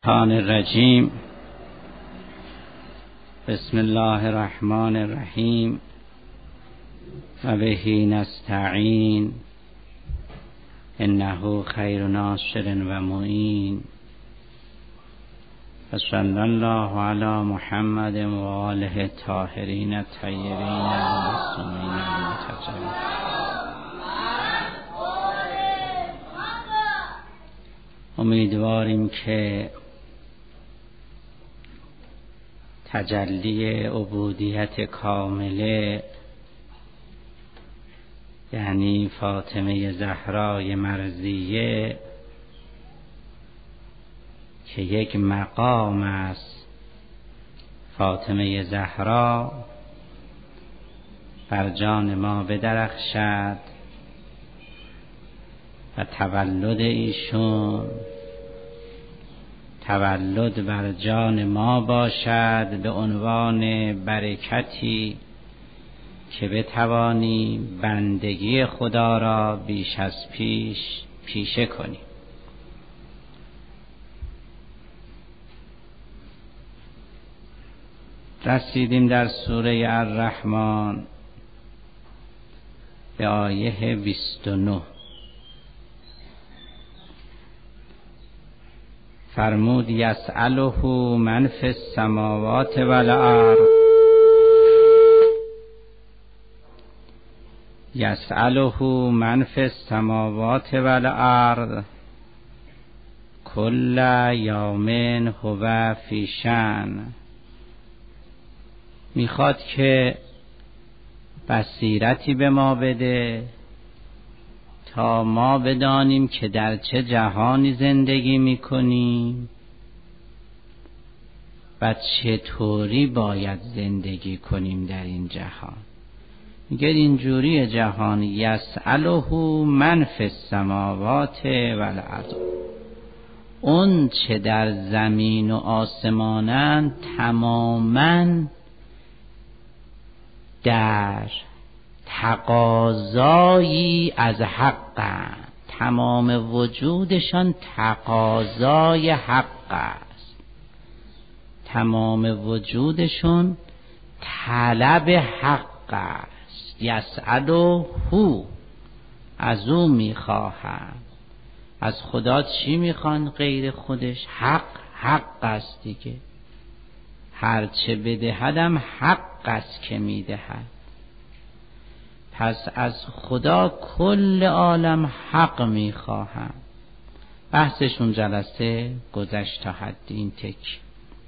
الشیطان الرجیم. بسم الله الرحمن الرحیم و بهِ نستعین انه خیر ناصر و معین و صلی الله علی محمد و آله الطاهرین الطیبین المعصومین المتجلین. امیدواریم که تجلی عبودیت کامله، یعنی فاطمه زهرای مرضیه که یک مقام است، فاطمه زهرا، بر جان ما بدرخشد و تولد ایشون تولد بر جان ما باشد به عنوان برکتی که بتوانیم بندگی خدا را بیش از پیش پیشه کنیم. رسیدیم در سوره الرحمن به آیه 29. فرمود یسأله من فی السماوات والارض، یسأله من فی السماوات والارض کل یوم هو فی شأن. میخواد که بصیرتی به ما بده تا ما بدانیم که در چه جهانی زندگی میکنیم و چطوری باید زندگی کنیم در این جهان. میگه اینجوری جهان یسأله من فی السماوات والارض، اون چه در زمین و آسمانند تماماً در تقاضایی از حق، تمام وجودشان تقاضای حق است، تمام وجودشون طلب حق است. یسأله، از او میخواهند. از خدا چی میخوان غیر خودش؟ حق است دیگه. هرچه بدهدم حق است که میدهد. پس از خدا کل عالم حق میخواهند. بحثشون جلسه گذشت تا حد این تک.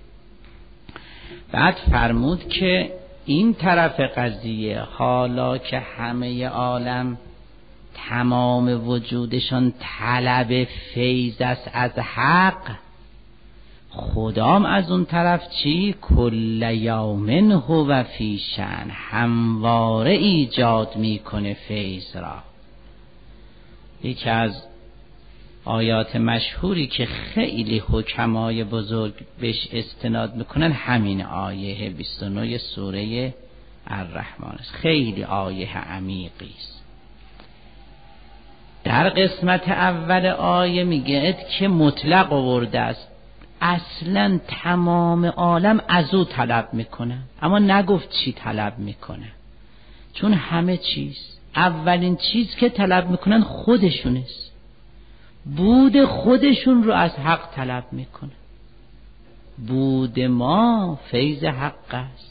بعد فرمود که این طرف قضیه، حالا که همه عالم تمام وجودشان طلب فیض است از حق، خدام از اون طرف چی؟ کل یوم هو فی شأن، همواره ایجاد میکنه فیض را. یکی از آیات مشهوری که خیلی حکمای بزرگ بهش استناد میکنن همین آیه 29 سوره الرحمن است. خیلی آیه عمیقی است. در قسمت اول آیه میگه که مطلق آورده است، اصلا تمام عالم از او طلب میکنه، اما نگفت چی طلب میکنه، چون همه چیز، اولین چیز که طلب میکنن خودشونست، بود خودشون رو از حق طلب میکنه. بود ما فیض حق است،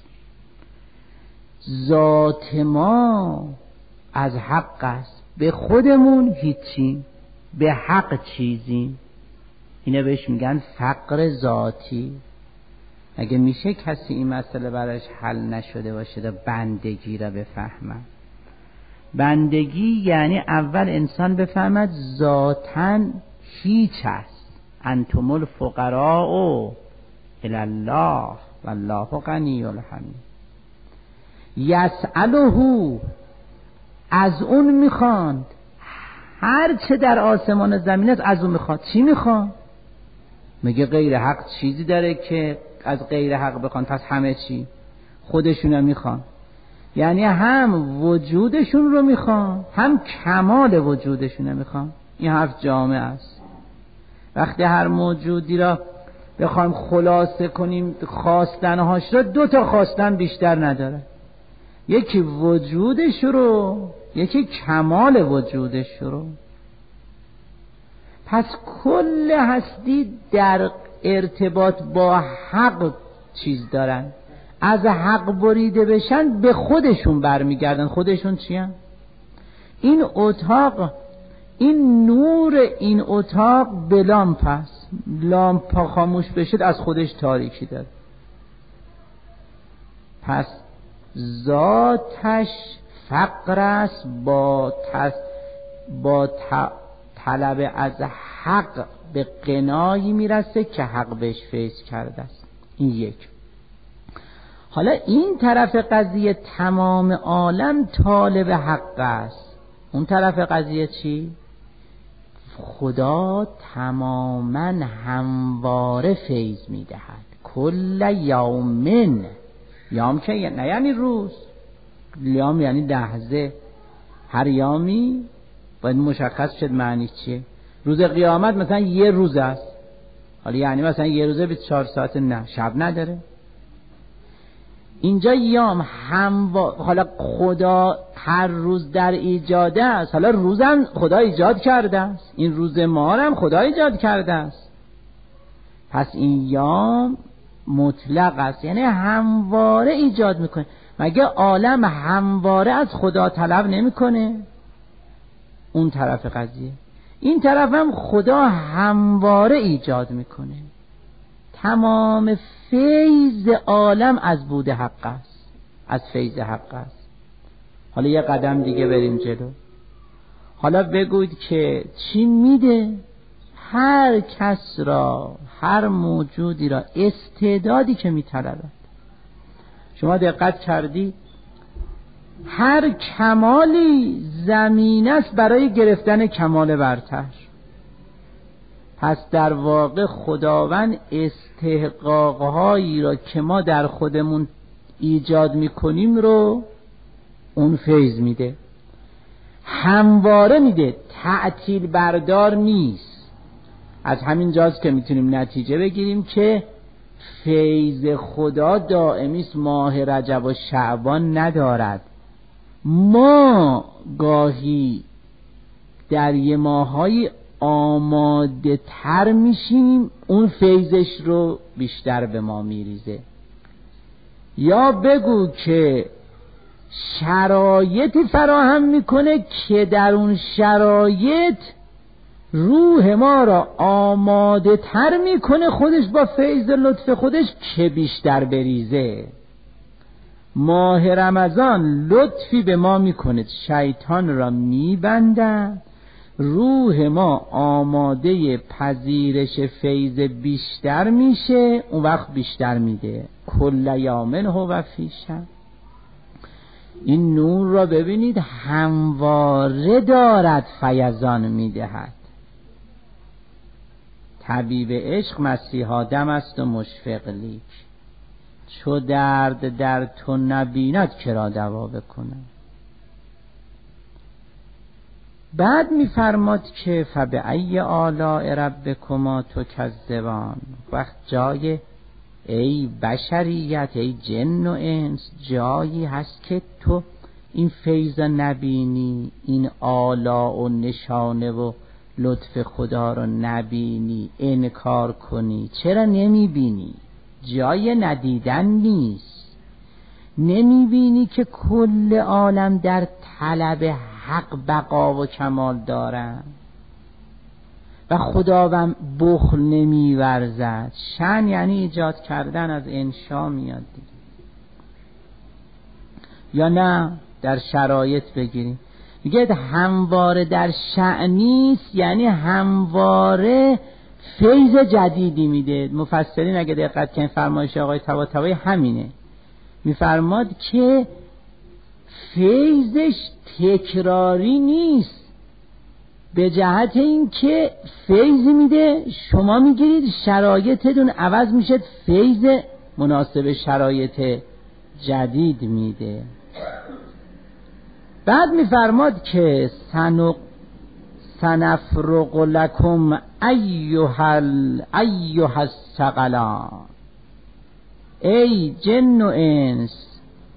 ذات ما از حق است، به خودمون هیچیم، به حق چیزیم. اینه بهش میگن فقر ذاتی. اگه میشه کسی این مسئله براش حل نشده باشه و بندگی را بفهمد. بندگی یعنی اول انسان بفهمد ذاتاً هیچ است. انتم الفقراء الی الله والله غنی حمید. یسأله، از اون میخواند، هر چه در آسمان و زمین است از اون میخواد. چی میخواد؟ میگه غیر حق چیزی داره که از غیر حق بخوان؟ پس همه چی خودشون میخوان. یعنی هم وجودشون رو میخوان، هم کمال وجودشون رو میخوان. این حرف جامع است. وقتی هر موجودی را بخوایم خلاصه کنیم خواستنهاش رو، 2 تا خواستن بیشتر نداره. یکی وجودش رو، یکی کمال وجودش رو. پس کل هستی در ارتباط با حق چیز دارن. از حق بریده بشن به خودشون برمیگردن. خودشون چی هم؟ این اتاق، این نور این اتاق به لامپ هست. لامپ خاموش بشه از خودش تاریکی داره. پس ذاتش فقر است با طلب از حق به قنایی میرسه که حق بهش فیض کرده است. این یک. حالا این طرف قضیه تمام عالم طالب حق است. اون طرف قضیه چی؟ خدا تماما همواره فیض میدهد. کل یومن، یوم که نه یعنی روز، یوم یعنی لحظه. هر یومی باید مشخص شد معنی چیه. روز قیامت مثلا یه روز است، حالا یعنی مثلا یه روزه 24 ساعت؟ نه، شب نداره. اینجا یوم حالا خدا هر روز در ایجاده است. حالا روزم خدا ایجاد کرده است، این روز ما هم خدا ایجاد کرده است. پس این یوم مطلق است، یعنی همواره ایجاد میکنه. مگه عالم همواره از خدا طلب نمیکنه؟ اون طرف قضیه. این طرف هم خدا همواره ایجاد میکنه. تمام فیض عالم از بود حق است، از فیض حق است. حالا یه قدم دیگه بریم جلو. حالا بگوید که چی میده؟ هر کس را، هر موجودی را استعدادی که میطلبد. شما دقت کردی هر کمالی زمینه است برای گرفتن کمال برتر. پس در واقع خداوند استحقاقهایی را که ما در خودمون ایجاد میکنیم رو اون فیض میده، همواره میده، تعطیل بردار نیست. از همین جاست که میتونیم نتیجه بگیریم که فیض خدا دائمی است، ماه رجب و شعبان ندارد. ما گاهی در یه ماهای آماده تر میشیم، اون فیضش رو بیشتر به ما میریزه. یا بگو که شرایطی فراهم میکنه که در اون شرایط روح ما را آماده تر میکنه خودش با فیض لطف خودش که بیشتر بریزه. ماه رمضان لطفی به ما میکنه، شیطان را میبنده، روح ما آماده پذیرش فیض بیشتر میشه، اون وقت بیشتر میده. کل یومن هو فی شأن. این نور را ببینید همواره دارد فیضان میدهد. طبیب عشق مسیح آدم است و مشفق لیک، چو درد در تو نبیند کرا دوا بکنم. بعد میفرماد که فبأی آلاء ربکما تکذبان. وقت جای ای بشریت، ای جن و انس، جایی هست که تو این فیض نبینی، این آلا و نشانه و لطف خدا رو نبینی، انکار کنی. چرا نمیبینی؟ جای ندیدن نیست. نمیبینی که کل عالم در طلب حق بقا و کمال دارن و خداوند بخل نمیورزد. شأن یعنی ایجاد کردن، از انشا میاد دیگه. یا نه در شرایط بگیریم، میگه همواره در شأنیست، یعنی همواره فیض جدیدی میده. مفسرین اگه دقت کنین فرمایش آقای طباطبایی همینه، میفرماد که فیضش تکراری نیست، به جهت این که فیض میده شما میگیرید، شرایطتون عوض میشه، فیض مناسب شرایط جدید میده. بعد میفرماد که سنفرغ لكم ایها الثقلان. ای جن و انس،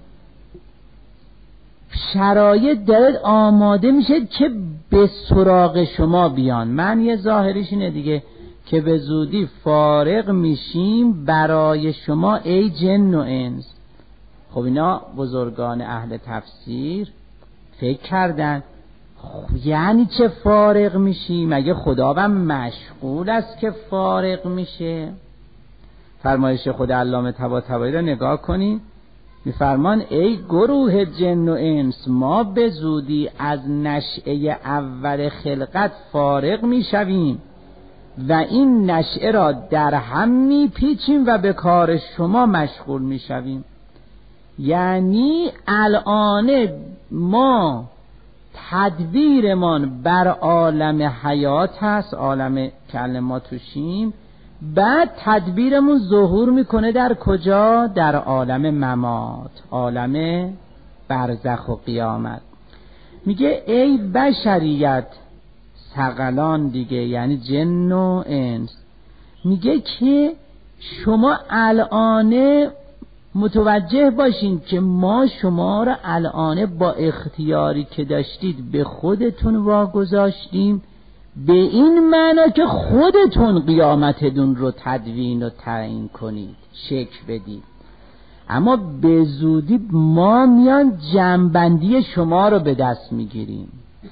شرایط داره آماده میشه که به سراغ شما بیان. معنی ظاهریش اینه دیگه که به زودی فارغ میشیم برای شما ای جن و انس. خب اینا بزرگان اهل تفسیر فکر کردن یعنی چه فارغ میشیم؟ مگه خداوند مشغول است که فارغ میشه؟ فرمایش خود علامه طباطبایی را نگاه کنید، میفرمان ای گروه جن و انس، ما به زودی از نشأه اول خلقت فارغ میشویم و این نشأه را در هم میپیچیم و به کار شما مشغول میشویم. یعنی الان ما تدبیرمان بر عالم حیات هست، عالم که ما توشیم، بعد تدبیرمون ظهور میکنه در کجا؟ در عالم ممات، عالم برزخ و قیامت. میگه ای بشریت، ثقلان دیگه یعنی جن و انس، میگه که شما الان متوجه باشین که ما شما را الان با اختیاری که داشتید به خودتون واگذاشتیم، به این معنا که خودتون قیامتتون رو تدوین و تعیین کنید، شکل بدید. اما به زودی ما میان جمع‌بندی شما رو به دست میگیریم،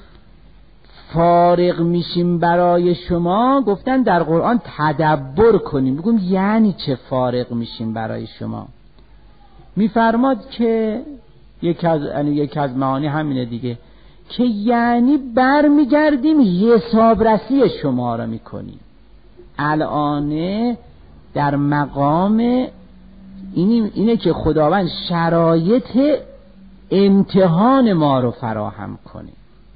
فارغ میشیم برای شما. گفتن در قرآن تدبر کنیم، بگم یعنی چه فارغ میشیم برای شما؟ میفرماد که یکی از معانی همینه دیگه، که یعنی برمیگردیم حسابرسی شما را میکنیم. الان در مقام اینه که خداوند شرایط امتحان ما رو فراهم کنه.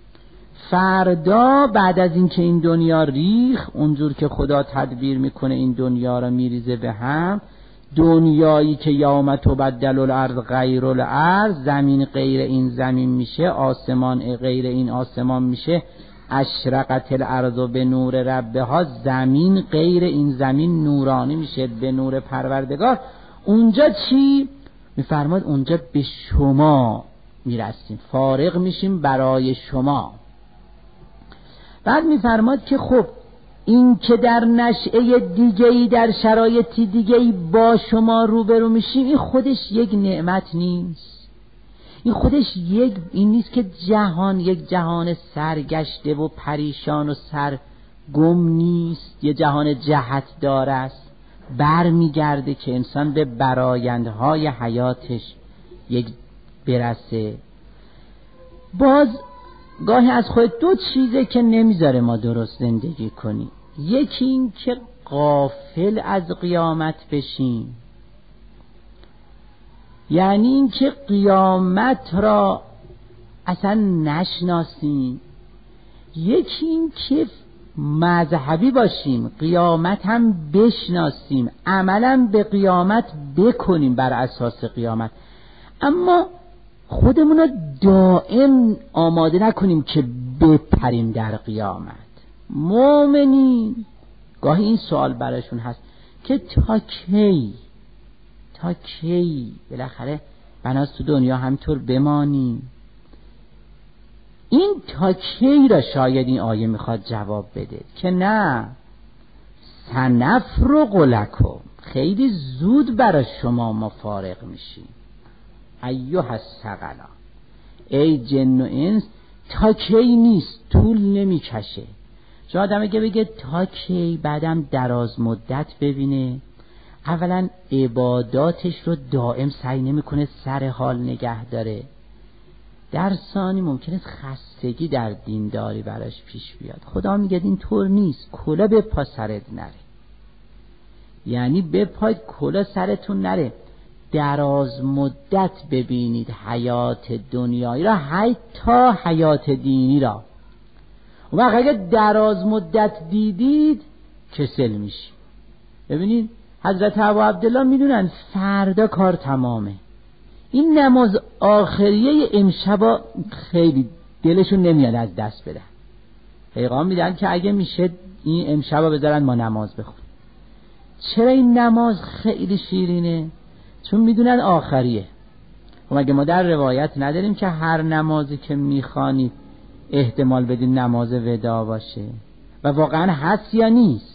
فردا بعد از اینکه این دنیا ریخ، اونجور که خدا تدبیر میکنه این دنیا را میریزه به هم، دنیایی که یوم تبدل الارض غیر الارض، زمین غیر این زمین میشه، آسمان غیر این آسمان میشه، اشرقت الارض به نور ربها، زمین غیر این زمین نورانی میشه به نور پروردگار. اونجا چی میفرماد؟ اونجا به شما میرسیم، فارغ میشیم برای شما. بعد میفرماد که خب این که در نشأه دیگه‌ای، در شرایطی دیگه‌ای با شما روبرو میشیم، این خودش یک نعمت نیست؟ این خودش این نیست که یک جهان سرگشته و پریشان و سرگم نیست، یه جهان جهت دار است، برمیگرده که انسان به برآیندهای حیاتش یک برسه. باز گاهی از خود دو چیزه که نمیذاره ما درست زندگی کنیم، یکی این که غافل از قیامت بشیم، یعنی این که قیامت را اصلا نشناسیم. یکی این که مذهبی باشیم، قیامت هم بشناسیم، عملا به قیامت بکنیم بر اساس قیامت، اما خودمون رو دائم آماده نکنیم که بپریم در قیامت. مؤمنین گاهی این سوال براشون هست که تا کی بالاخره بناست تو دنیا همطور بمانیم؟ این تا کی را شاید این آیه میخواد جواب بده که نه، سنفرغ لکم، خیلی زود برای شما ما فارغ میشیم. ایها الثقلان، ای جن و انس، تا کی نیست، طول نمیکشه. شما آدم که بگه تا کی، بعدم دراز مدت ببینه، اولا عباداتش رو دائم سعی نمیکنه سر حال نگه داره، در ثانی ممکنه خستگی در دینداری براش پیش بیاد. خدا میگه این طور نیست، کلا به پا سرت نره، یعنی به پای کلا سرتون نره، دراز مدت ببینید حیات دنیایی را، حتی حیات دینی را. و وقت اگه دراز مدت دیدید کسل میشی. ببینید حضرت ابو عبدالله میدونن فردا کار تمامه، این نماز آخریه امشبا خیلی دلشون نمیاد از دست بدن، پیغام میدن که اگه میشه این امشب رو بذارن ما نماز بخونیم. چرا این نماز خیلی شیرینه؟ چون میدونن آخریه. و مگه ما در روایت نداریم که هر نمازی که میخوانید احتمال بدین نماز ودا باشه؟ و واقعا هست یا نیست؟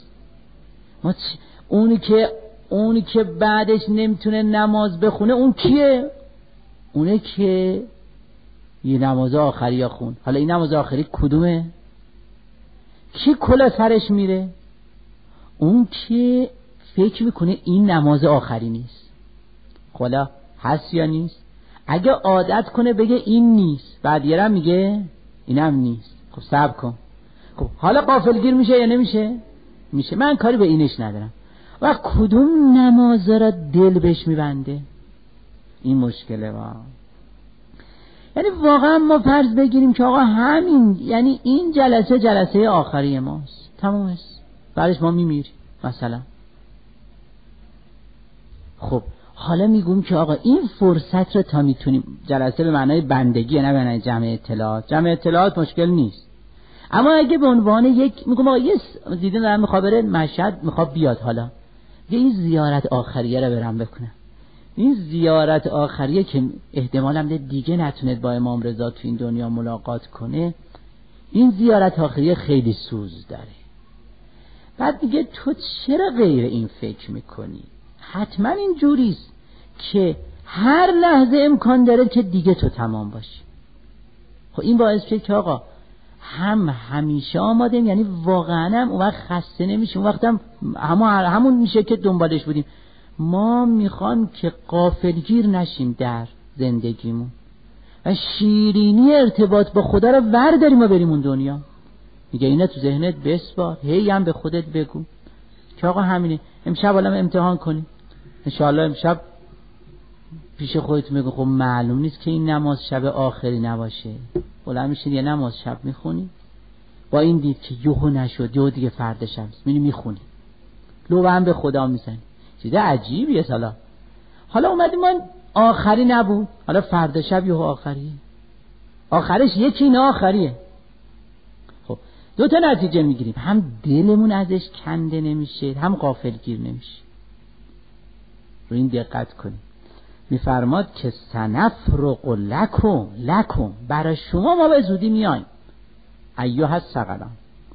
اونی که بعدش نمیتونه نماز بخونه اون کیه؟ اونه که یه نماز آخری یا خون. حالا این نماز آخری کدومه؟ کی کلا سرش میره؟ اون که فکر میکنه این نماز آخری نیست. حالا هست یا نیست؟ اگه عادت کنه بگه این نیست، بعد یه رم میگه اینم نیست، خب صبر کن. خب حالا غافلگیر میشه یا نمیشه؟ میشه. من کاری به اینش ندارم. و کدوم نماز را دل بهش میبنده؟ این مشکله. یعنی واقعا ما فرض بگیریم که آقا همین، یعنی این جلسه آخری ماست، تمام است، بعدش ما میمیریم مثلا. خب حالا میگم که آقا این فرصت رو تا میتونیم، جلسه به معنای بندگی نه به معنای جمع اطلاعات مشکل نیست، اما اگه به عنوان یک میگم آقا یه دیدن دارم میخواد بره مشهد، میخواد بیاد، حالا یه این زیارت آخریه رو برم بکنم. این زیارت آخریه که احتمالاً دیگه نتوند با امام رضا تو این دنیا ملاقات کنه، این زیارت آخریه خیلی سوز داره. بعد دیگه تو چرا غیر این فکر میکنی؟ حتما این جوریست که هر لحظه امکان داره که دیگه تو تمام باشی. خب این باعث شد که آقا همیشه آمادیم، یعنی واقعا هم اون وقت خسته نمیشیم، اون وقت هم همون میشه که دنبالش بودیم. ما میخوام که غافلگیر نشیم در زندگیمون و شیرینی ارتباط با خدا رو ورداریم و بریم اون دنیا. میگه اینا تو ذهنت بسپار، هی هم به خودت بگو که آقا همینه، امشب حالا امتحان کنیم انشاءالله، امشب پیش خودت میگو خب معلوم نیست که این نماز شب آخری نباشه، بلند میشین یه نماز شب میخونی، با این دید که یهو نشد، یهو دیگه فردا شب میخونی، لو هم به خدا میزنی. چیز عجیبیه. حالا اومدیم ما آخری نبود، حالا فردا شب یهو آخریه، آخرش یکی نه آخریه. خب دو تا نتیجه میگیریم، هم دلمون ازش کنده نمیشه، هم غافلگیر نمیشه. رو این دقت کنیم. میفرماد که سنفرغ لکم برای شما ما به زودی میایم، ایها الثقلان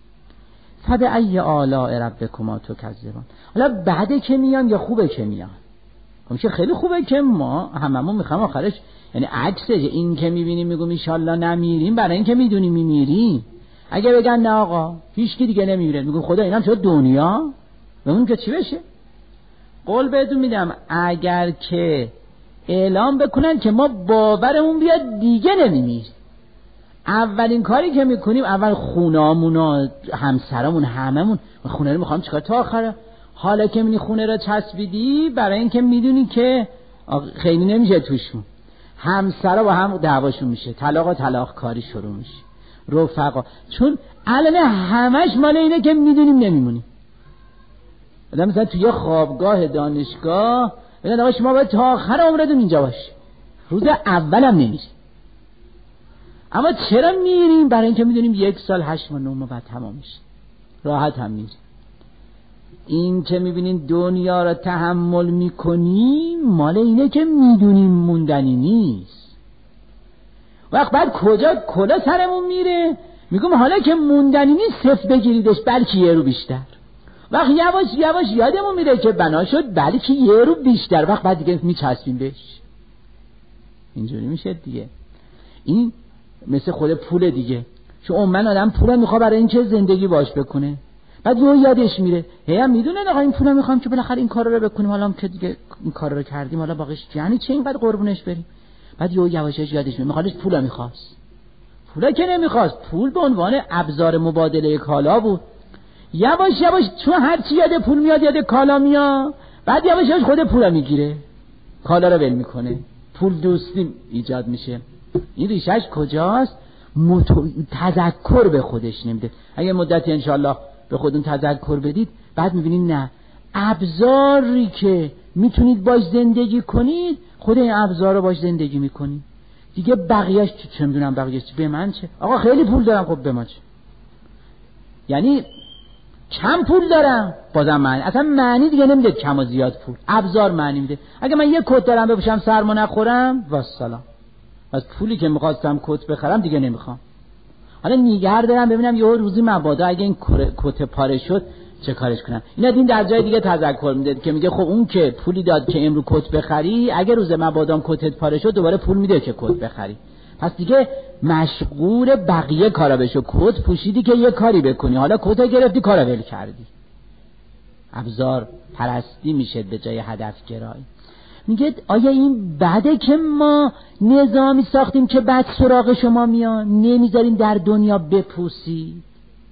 فبأی آلاء ربکما تکذبان. حالا بعده که میان یا خوبه که میان؟ میشه خیلی خوبه که ما هممون میخوام آخرش، یعنی عکسه این که میبینیم میگم ان شاء الله نمیریم، برای این که میدونیم میمیریم. اگه بگن نه آقا هیچ کی دیگه نمیره، میگم خدا اینم شد دنیا، ببینیم که چی بشه. قول بهتون میدم اگر که اعلام بکنن که ما باورمون بیاد دیگه نمیمیریم، اولین کاری که میکنیم اول خونه‌مون و همسرامون هممون، خونه رو میخوام چیکار تا آخره. حالا که میبینی خونه رو چسبیدی، برای اینکه میدونی که خیلی نمیشه توشون، همسرا با هم دعواشون میشه، طلاق کاری شروع میشه، رفقا، چون الان همش مال اینه که میدونیم نمیمونیم. آدم مثلا توی خوابگاه دانشگاه بگن آقا شما باید تا آخر عمرتون اینجا باشی، روز اولم نمیری. اما چرا میریم؟ برای اینکه میدونیم 1 سال 8 ماه 9 ماه بعد تمام میشه، راحت هم میریم. این که میبینین دنیا را تحمل میکنیم مال اینه که میدونیم موندنی نیست. وقت بعد کجا کلا سرمون میره، میگم حالا که موندنی نیست صفر بگیریدش بلکه یه رو بیشتر. وقت یواش یادمون میره که بنا شد بلکه یه رو بیشتر، وقت بعد دیگه میچسبیم بهش. اینجوری میشه دیگه. این مثل خود پول دیگه، چون من آدم پول میخواد برای اینکه زندگی باش بکنه، بعد یادش میره هم میدونه آقا این پول میخوام که بالاخره این کارا رو بکنیم، حالا که دیگه این کارا رو کردیم حالا باقیش یعنی چه اینقدر قربونش بریم. بعد یواشش یادش میره میخوادش پولا میخواست، پولا که نمیخواست، پول به عنوان ابزار مبادله کالا بود. یواش چون هر چی یاد پول میاد یاد کالا میاد، بعد یواش خود پولا میگیره، کالا رو ول میکنه، پول دوستی ایجاد میشه. این ریشش کجاست؟ تذکر به خودش نمیده. اگه مدتی انشالله به خودتون تذکر بدید، بعد میبینید نه، ابزاری که میتونید باش زندگی کنید، خود این ابزار رو باش زندگی میکنید دیگه. بقیهش چه میدونم، بقیهش به من چه؟ آقا خیلی پول دارم، خب به ما چه؟ یعنی کم پول دارم بازم معنی، اصلا معنی دیگه نمیده کم و زیاد پول، ابزار معنی میده. اگه من یه کت دارم بپوشم سرما نخورم والسلام، از پولی که میخواستم کت بخرم دیگه نمیخوام. حالا نیگر دارم ببینم یه روزی مبادا اگه این کت پاره شد چه کارش کنم. اینا دین در جای دیگه تذکر میده که میگه خب اون که پولی داد که امرو کت بخری، اگه روز مبادام کتت پاره شد دوباره پول میده که کت بخری. پس دیگه مشغول بقیه کارا بشو. کت پوشیدی که یه کاری بکنی، حالا کت گرفتی کارا ول کردی. ابزار پرستی میشه به جای هدف گرایی. میگه آیا این بده که ما نظامی ساختیم که بعد سراغ شما میان نمیذاریم در دنیا بپوسید؟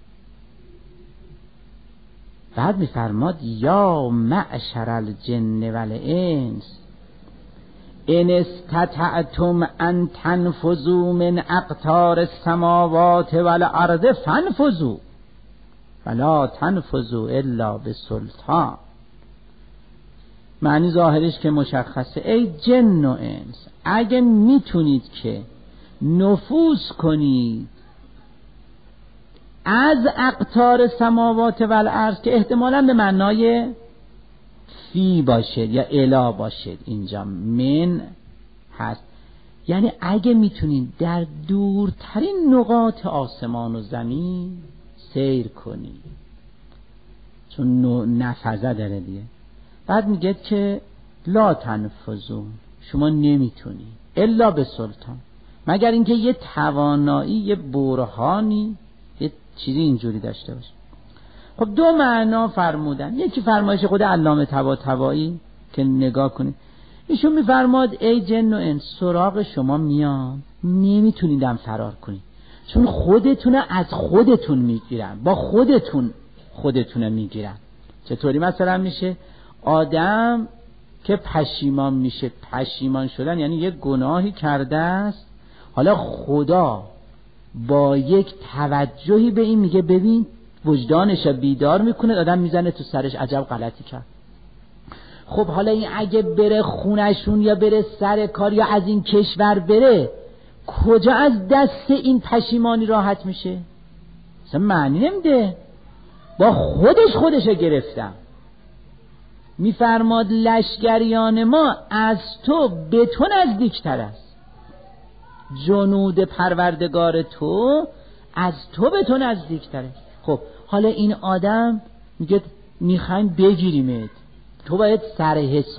بعد میفرماد یا معشر الجن والانس ان استطعتم ان تنفذوا من اقطار السماوات والارض فانفذوا ولا تنفذوا الا بسلطان. معنی ظاهرش که مشخصه، ای جن و انس اگه میتونید که نفوذ کنید از اقطار سماوات و الارض، که احتمالاً به معنای فی باشد یا الا باشد، اینجا من هست، یعنی اگه میتونید در دورترین نقاط آسمان و زمین سیر کنید، چون نفذه داره دیگه. بعد میگه که لا تنفذون، شما نمیتونید الا به سلطان، مگر اینکه یه توانایی، یه برهانی، یه چیزی اینجوری داشته باشه. خب دو معنا فرمودن. یکی فرمایش خود علامه طباطبایی که نگاه کنید، ایشون میفرماد ای جن و انس سراغ شما میان نمیتونیدم فرار کنید، چون خودتونه از خودتون میگیرن، با خودتونه میگیرن. چطوری مثلا میشه آدم که پشیمان میشه؟ پشیمان شدن یعنی یه گناهی کرده است، حالا خدا با یک توجهی به این میگه ببین، وجدانش بیدار میکنه، آدم میزنه تو سرش عجب غلطی کرد. خب حالا این اگه بره خونشون یا بره سر کار یا از این کشور بره، کجا از دست این پشیمانی راحت میشه؟ اصلا معنی نمیده. با خودشو گرفتم. میفرماد لشکریان ما از تو به تو نزدیکتر است، جنود پروردگار تو از تو به تو نزدیکتره. خب حالا این آدم میگه میخوایم بگیریمت، تو باید سر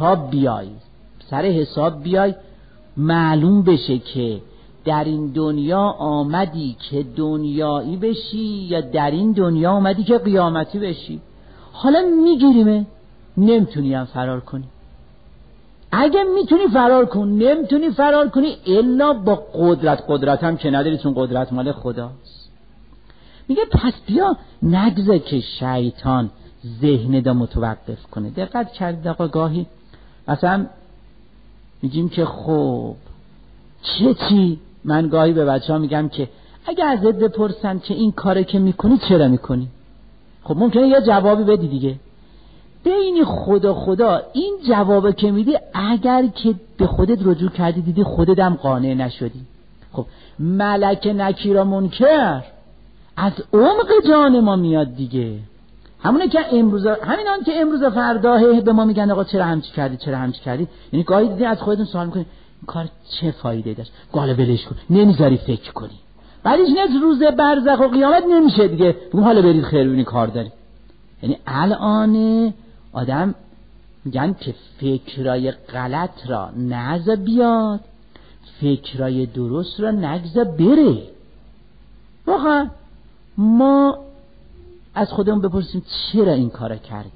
حساب بیای معلوم بشه که در این دنیا آمدی که دنیایی بشی یا در این دنیا آمدی که قیامتی بشی. حالا میگیریمه، نمیتونی هم فرار کنی. اگه میتونی فرار کن، نمیتونی فرار کنی الا با قدرت هم که نداری، چون قدرت مال خداست. میگه پس بیا نگذار که شیطان ذهن دا متوقف کنه. دقت کردید آقا گاهی مثلا میگیم که خب چی؟ من گاهی به بچه ها میگم که اگه ازت بپرسن که این کاره که میکنی چرا میکنی، خب ممکنه یه جوابی بدی دیگه. بین خدا این جوابه که میدی، اگر که به خودت رجوع کردی دیدی خودت هم قانع نشدی، خب ملک نکیر و منکر از عمق جان ما میاد دیگه. همین که امروز فردا به ما میگن آقا چرا همچی کردی، یعنی گاهی دیدی از خودتون سوال میکنی این کار چه فایده داشت، گاله ولش کن، نمیذاری فکر کنی. بعدش نه روز برزخ و قیامت نمیشه دیگه، بگم حالا برید خیر ببینید کار داری. یعنی الان آدم میگن که فکرای غلط را نعزه بیاد، فکرای درست را نگذار بره. واقعا ما از خودمون بپرسیم چرا این کارا کردیم.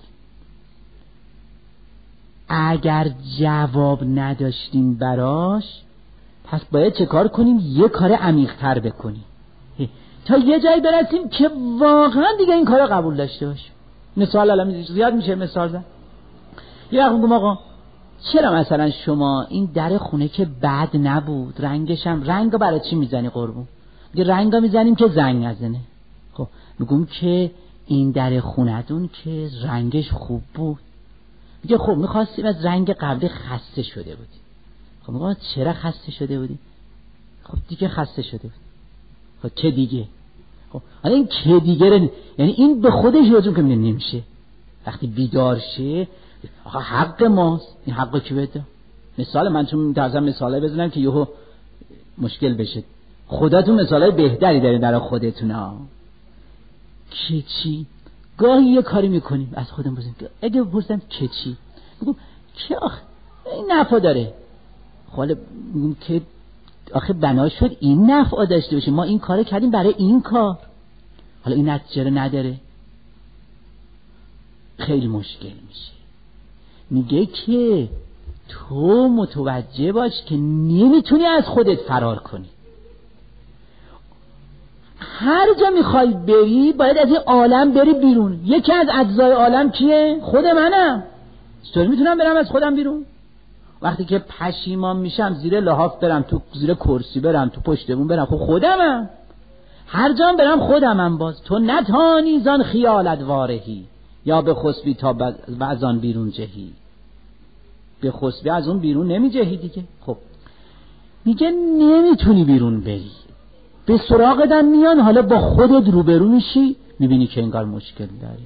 اگر جواب نداشتیم براش، پس باید چه کار کنیم؟ یه کار عمیق‌تر بکنیم تا یه جایی برسیم که واقعا دیگه این کارا قبول داشته باشیم. مثال الان زیاد میشه مثال زن. یه وقت میگم آقا چرا مثلا شما این در خونه که بد نبود، رنگو برای چی میزنی قربون؟ میگه رنگو میزنیم که زنگ نزنه. خب میگم که این در خونتون که رنگش خوب بود. میگه خب میخواستیم از رنگ قبلی خسته شده بودی. خب میگم چرا خسته شده بودی؟ خب دیگه خسته شده بود. خب چه دیگه؟ خب حالا این که دیگه یعنی این به خودش رجوع که نمیشه. وقتی بیدار شه آخه حق ماست، این حق کی بده؟ مثال من چون می‌تونم مثالای بزنم که یهو مشکل بشه. خداتون مثالای بهتری داره در خودتون ها. که چی؟ گاهی یه کاری میکنیم از خودم بزنیم اگه بپرسم که چی؟ بگم که آخه این نفع داره. حالا میگم که آخه بنا شد این نفع داشته باشه، ما این کارو کردیم برای این کار، حالا این نتیجه رو نداره، خیلی مشکل میشه. میگه که تو متوجه باش که نمیتونی از خودت فرار کنی. هر جا میخوای بری باید از این عالم بری بیرون. یکی از اجزای عالم کیه؟ خود منم. چطور میتونم برم از خودم بیرون؟ وقتی که پشیمان میشم زیر لحاف برم، تو زیر کرسی برم، تو پشت بون برم، خب خودمم. هر جا برم خودمم. باز تو نتانی زان خیالت وارهی یا به خسبی تا از آن بیرون جهی. به خسبی از اون بیرون نمی جهی دیگه. خب میگه نمیتونی بیرون بری، به سراغ دن میان، حالا با خودت روبرو میشی، میبینی که انگار مشکل داری.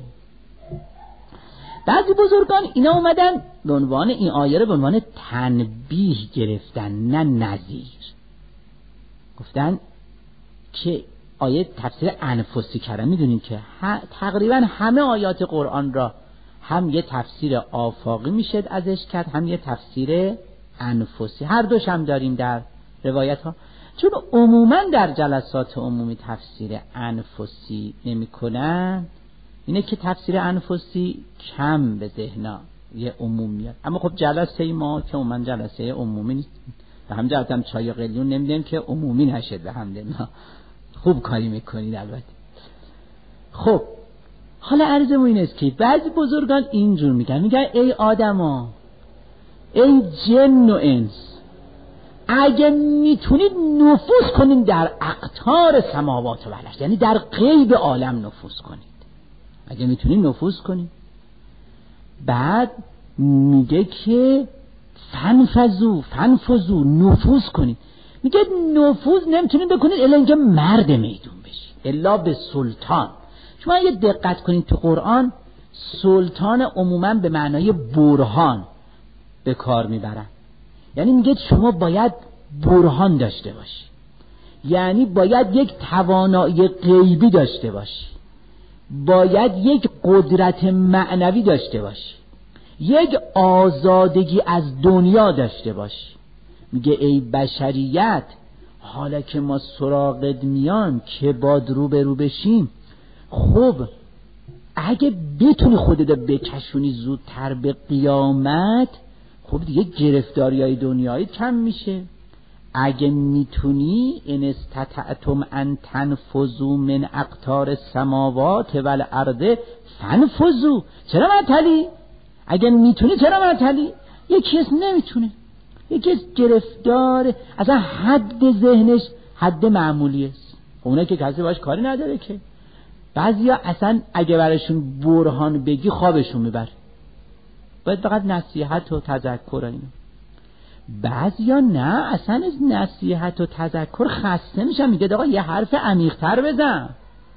بعضی بزرگان اینا اومدن به عنوان این آیه رو به عنوان تنبیه گرفتن، نه نذیر. گفتن که آیه تفسیر انفسی کردن. میدونین که تقریبا همه آیات قرآن را هم یه تفسیر آفاقی میشه ازش کرد، هم یه تفسیر انفسی. هر دوش هم داریم در روایت ها. چون عموما در جلسات عمومی تفسیر انفسی نمی کنن، اینه که تفسیر انفسی کم به ذهنا یه عموم میاد. اما خب جلسه ما که عموما جلسه عمومی نیست، به هم جهت هم چای قلیون نمیدیم که عمومی نشد. به هم دلنا خوب کاری میکنید البته. خب حالا عرضمون این است که بعضی بزرگان اینجور میگن ای آدما، ای جن و انس، اگه میتونید نفوذ کنید در اقطار سماوات و الارض، یعنی در غیب عالم نفوذ کنید. اگه میتونید نفوذ کنید. بعد میگه که فنفذو نفوذ کنید. میگه نفوذ نمیتونید بکنید الا اینکه مرد میدون بشید، الا به سلطان. شما یه دقت کنید تو قرآن سلطان عموما به معنای برهان به کار میبرن. یعنی میگه شما باید برهان داشته باشی، یعنی باید یک توانایی غیبی داشته باشی، باید یک قدرت معنوی داشته باشی، یک آزادگی از دنیا داشته باشی. میگه ای بشریت، حالا که ما سراغت میان که باد رو بشیم، خب اگه بتونی خودت بکشونی زودتر به قیامت، خب دیگه گرفتاری های دنیایی کم میشه. اگه میتونی ان استطعتم ان تنفذوا من اقطار السماوات والارض فانفذوا. چرا معطلی؟ اگه میتونی چرا معطلی؟ یکی کس نمیتونه، یکی کس گرفتار، اصلا حد ذهنش حد معمولی است. اونایی که کسی باش کاری نداره که. بعضیا اصلا اگه براشون برهان بگی خوابشون میبره، باید فقط نصیحت و تذکر اینا. بعضیا نه، اصلا از نصیحت و تذکر خسته میشن. میگه آقا یه حرف عمیق‌تر بزن.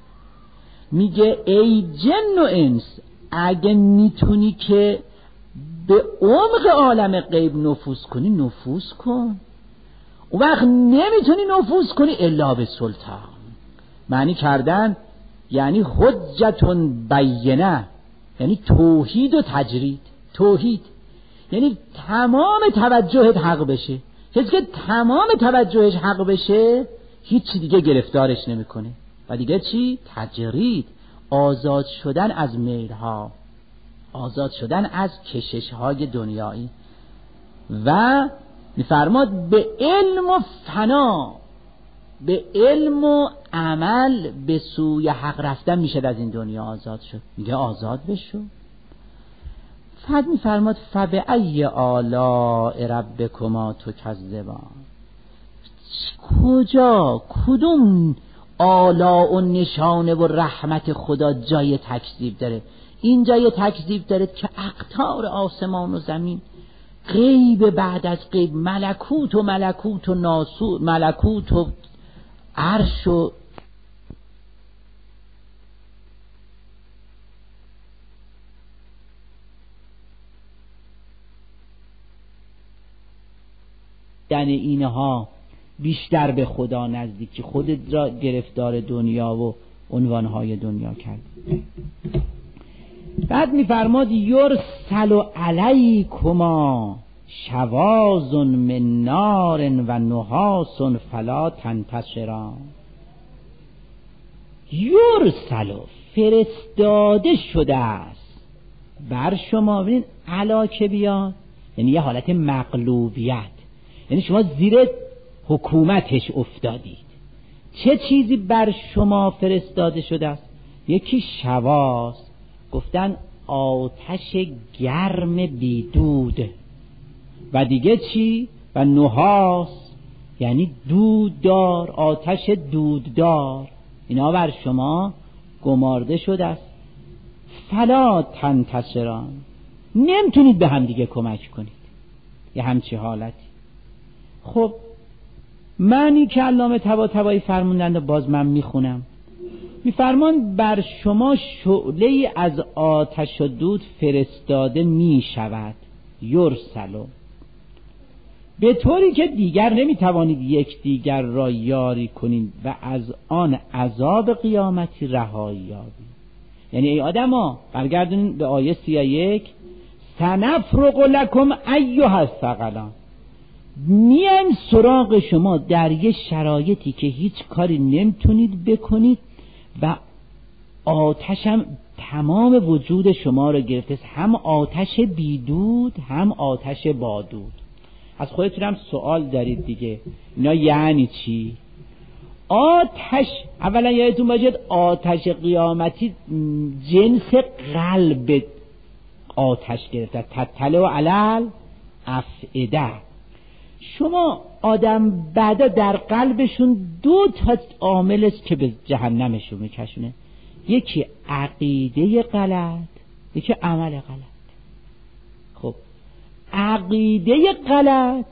میگه ای جن و انس، اگه میتونی که به عمق عالم غیب نفوذ کنی نفوذ کن. اون وقت نمیتونی نفوذ کنی الا به سلطان. معنی کردن یعنی حجتون بینه، یعنی توحید و تجرید. توحید یعنی تمام توجهت حق بشه. کسی که تمام توجهش حق بشه هیچ دیگه گرفتارش نمیکنه. و دیگه چی؟ تجرید، آزاد شدن از میلها، آزاد شدن از کشش‌های دنیایی. و میفرماد به علم و فنا، به علم و عمل به سوی حق رفتن میشه از این دنیا آزاد شد. میگه آزاد بشو. بعد میفرماد فبأی آلاء ربکما تکذبان. کجا کدوم آلاء و نشانه و رحمت خدا جای تکذیب داره؟ این جای تکذیب داره که اقطار آسمان و زمین، غیب بعد از غیب، ملکوت و ناسوت، ملکوت و عرش و داشتن اینها بیشتر به خدا نزدیکی، خودت را گرفتار دنیا و عنوانهای دنیا کرد. بعد میفرماد یرسل علیکما شواظ من نار و نحاس فلا تنتصران. یرسل فرستاده شده است بر شما. ببین علا که بیاد یعنی یه حالت مغلوبیت، یعنی شما زیر حکومتش افتادید. چه چیزی بر شما فرستاده شده است؟ یکی شواظ، گفتن آتش گرم بیدود، و دیگه چی؟ و نحاس یعنی دوددار، آتش دوددار. اینا بر شما گمارده شده است. فلا تنتصران، نمیتونید به هم دیگه کمک کنید. یه همچی حالتی. خب معنی که علامه طباطبایی فرموندند و باز من میخونم، میفرمان بر شما شعله از آتش و دود فرستاده میشود، یرسلو، به طوری که دیگر نمیتوانید یک دیگر را یاری کنید و از آن عذاب قیامتی رهایی یابید. یعنی ای آدما برگردونید به آیه 31، سنفرغ لکم ایها الثقلان، میان سراغ شما در یه شرایطی که هیچ کاری نمیتونید بکنید و آتشم تمام وجود شما رو گرفته، هم آتش بیدود هم آتش بادود. از خودتون هم سوال دارید دیگه، اینا یعنی چی؟ آتش، اولا یادتون باشه آتش قیامتی جنس قلب آتش گرفته، تطلع علل افئده. شما آدم بعدا در قلبشون دو تا عامل است که به جهنمشون میکشونه، یکی عقیده غلط، یکی عمل غلط. خب عقیده غلط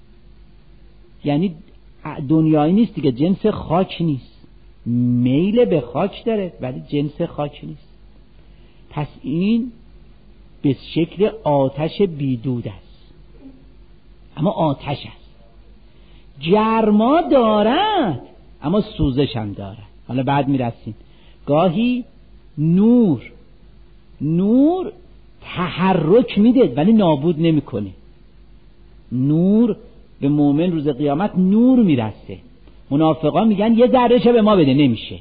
یعنی دنیایی نیست دیگه، جنس خاک نیست، میل به خاک داره ولی جنس خاک نیست. پس این به شکل آتش بیدود است، اما آتش است. گرما دارد اما سوزش هم دارد. حالا بعد میرسیم. گاهی نور تحرک میده ولی نابود نمیکنه. نور به مؤمن روز قیامت نور میرسه. منافقان میگن یه ذره به ما بده، نمیشه.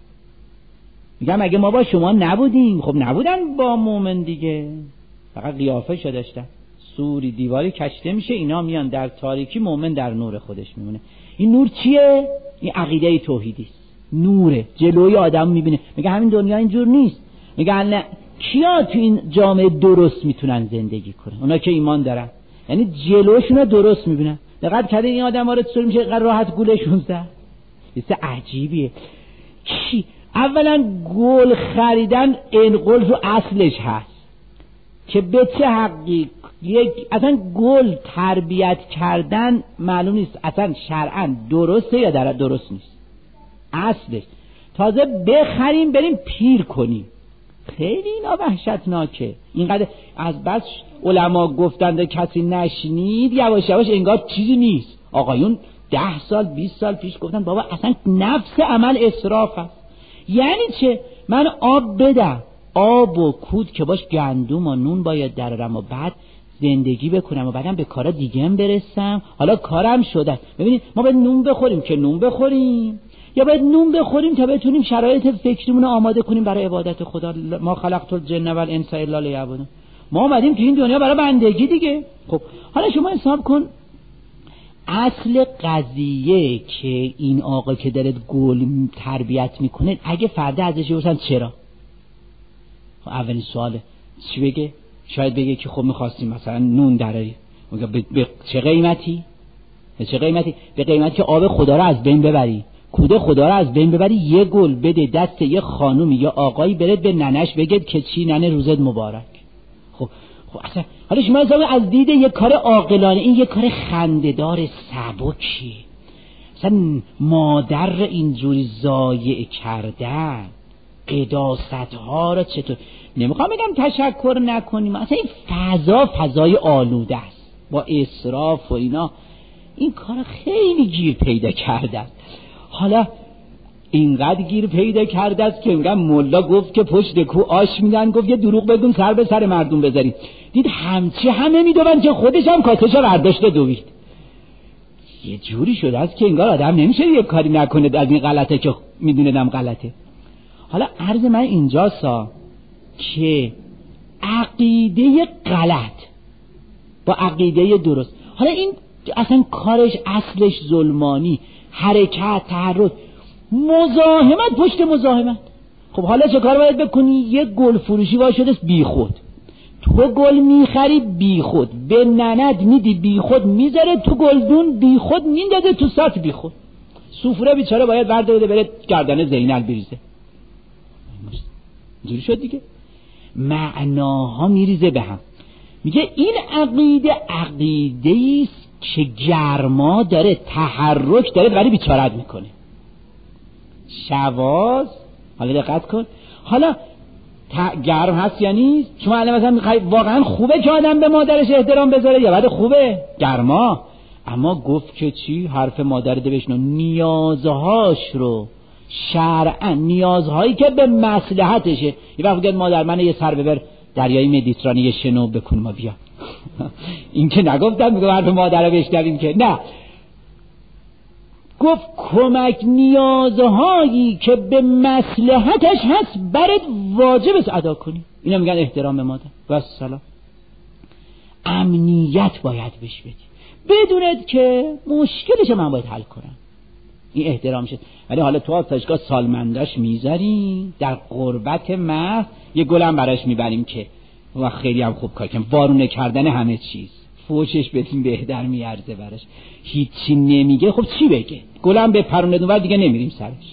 میگن اگه ما با شما نبودیم، خب نبودن با مؤمن دیگه، فقط قیافه‌شو داشتن. سوری دیواری کشته میشه، اینا میان در تاریکی، مؤمن در نور خودش میمونه. این نور چیه؟ این عقیده توحیدی است. نوره، جلوی آدم میبینه. میگه همین دنیا اینجور نیست. میگه نه، کیا تو این جامعه درست میتونن زندگی کنن؟ اونا که ایمان دارن، یعنی جلوشون رو درست میبینن. دقت کرده این آدم‌ها رو چطور میشه راحت گولشون زد؟ چیز عجیبیه. کی اولا گل خریدن انقل رو اصلش هست که به چه حقی اصلا گل تربیت کردن معلوم نیست اصلا شرعاً درسته یا درست نیست. اصلش تازه بخریم بریم پیر کنیم، خیلی اینا وحشتناکه. اینقدر از بس علما گفتند کسی نشنید، یواش یواش انگار چیزی نیست. آقایون 10 سال 20 سال پیش گفتن بابا اصلا نفس عمل اسراف است. یعنی چه؟ من آب بدم، آب و کود که باش گندم و نون باید درارم و بعد زندگی بکنم و بعدم به کارا دیگه هم برسم. حالا کارم شده. ببینید ما باید نون بخوریم که نون بخوریم، یا باید نون بخوریم تا بتونیم شرایط فکریمون رو آماده کنیم برای عبادت خدا. ما خلقت الجن و الانس الا لیعبدون. ما اومدیم تو این دنیا برای بندگی دیگه. خب حالا شما حساب کن اصل قضیه که این آقا که داره گل تربیت میکنه، اگه فردا ازش بپرسن چرا، خب اولین سواله چی بگه؟ شاید بگه که خب میخواستیم مثلا نون دراریم. میگه به چه قیمتی؟ به چه قیمتی؟ به قیمتی که آب خدا رو از بین ببری، کود خدا رو از بین ببری، یه گل بده دست یه خانومی یا آقایی برد به ننش بگید که چی ننه روزت مبارک. خب اصلا حالا شما از دید یه کار عاقلانه این یه کار خنده‌دار سبکی. اصلا مادر اینجوری ضایع کردن قداست‌ها رو چطور؟ نمیخوام بگم تشکر نکنیم، اصلا این فضای آلوده است با اسراف و اینا. این کار خیلی گیر پیدا کرده است. حالا اینقدر گیر پیدا کرده است که اینقدر ملا گفت که پشت کو آش میدن، گفت یه دروغ بگون سر به سر مردم بذارید. دید همه میدون که خودش هم کاسه‌شو برداشت و دوید. یه جوری شده است که انگار آدم نمیشه یه کاری نکنه از این غلطه که میدونه دم غلطه. حالا عرض من اینجاستا که عقیده غلط با عقیده درست، حالا این اصلا کارش اصلش ظلمانی، حرکت، تحرک، مزاحمت پشت مزاحمت. خب حالا چه کار باید بکنی؟ یه گل فروشی باید شده بی خود، تو گل میخری بی خود، به نند میدی بی خود، میذاره تو گلدون بی خود، میندازه تو سات بی خود. سوفره بیچاره باید برداره بره گردن زینل بریزه. اینجوری شد دیگه، معناها میریزه به هم. میگه این عقیده است که گرما داره، تحرک داره ولی بیچارت میکنه. شواز، حالا دقت کن، حالا گرم هست یا نیست؟ شما الان مثلا میخوای واقعا خوبه که آدم به مادرش احترام بذاره یا بعد خوبه گرما؟ اما گفت که چی؟ حرف مادر ده بشنو، نیازهاش رو شرعا، نیازهایی که به مصلحتشه. یه وقت بگید مادر من یه سر ببر دریای مدیترانه یه شنو بکن ما بیا. این که نگفتم میگه حرف مادر رو بشنویم که نه، گفت کمک نیازهایی که به مصلحتش هست برات واجب است ادا کنی. اینا میگن احترام به مادر و سلام. امنیت باید بهش بدی بدونید که مشکلش من باید حل کنم، این احترام شد. ولی حالا تو آتشگاه سالمنداش میذاریم در قربت محض، یه گلم براش میبریم که و خیلی هم خوب کار کنیم، وارونه کردن همه چیز، فوشش بدیم بهتر میارزه براش. هیچی نمیگه، خب چی بگه؟ گلم به پرونه دونور دیگه نمیریم سرش.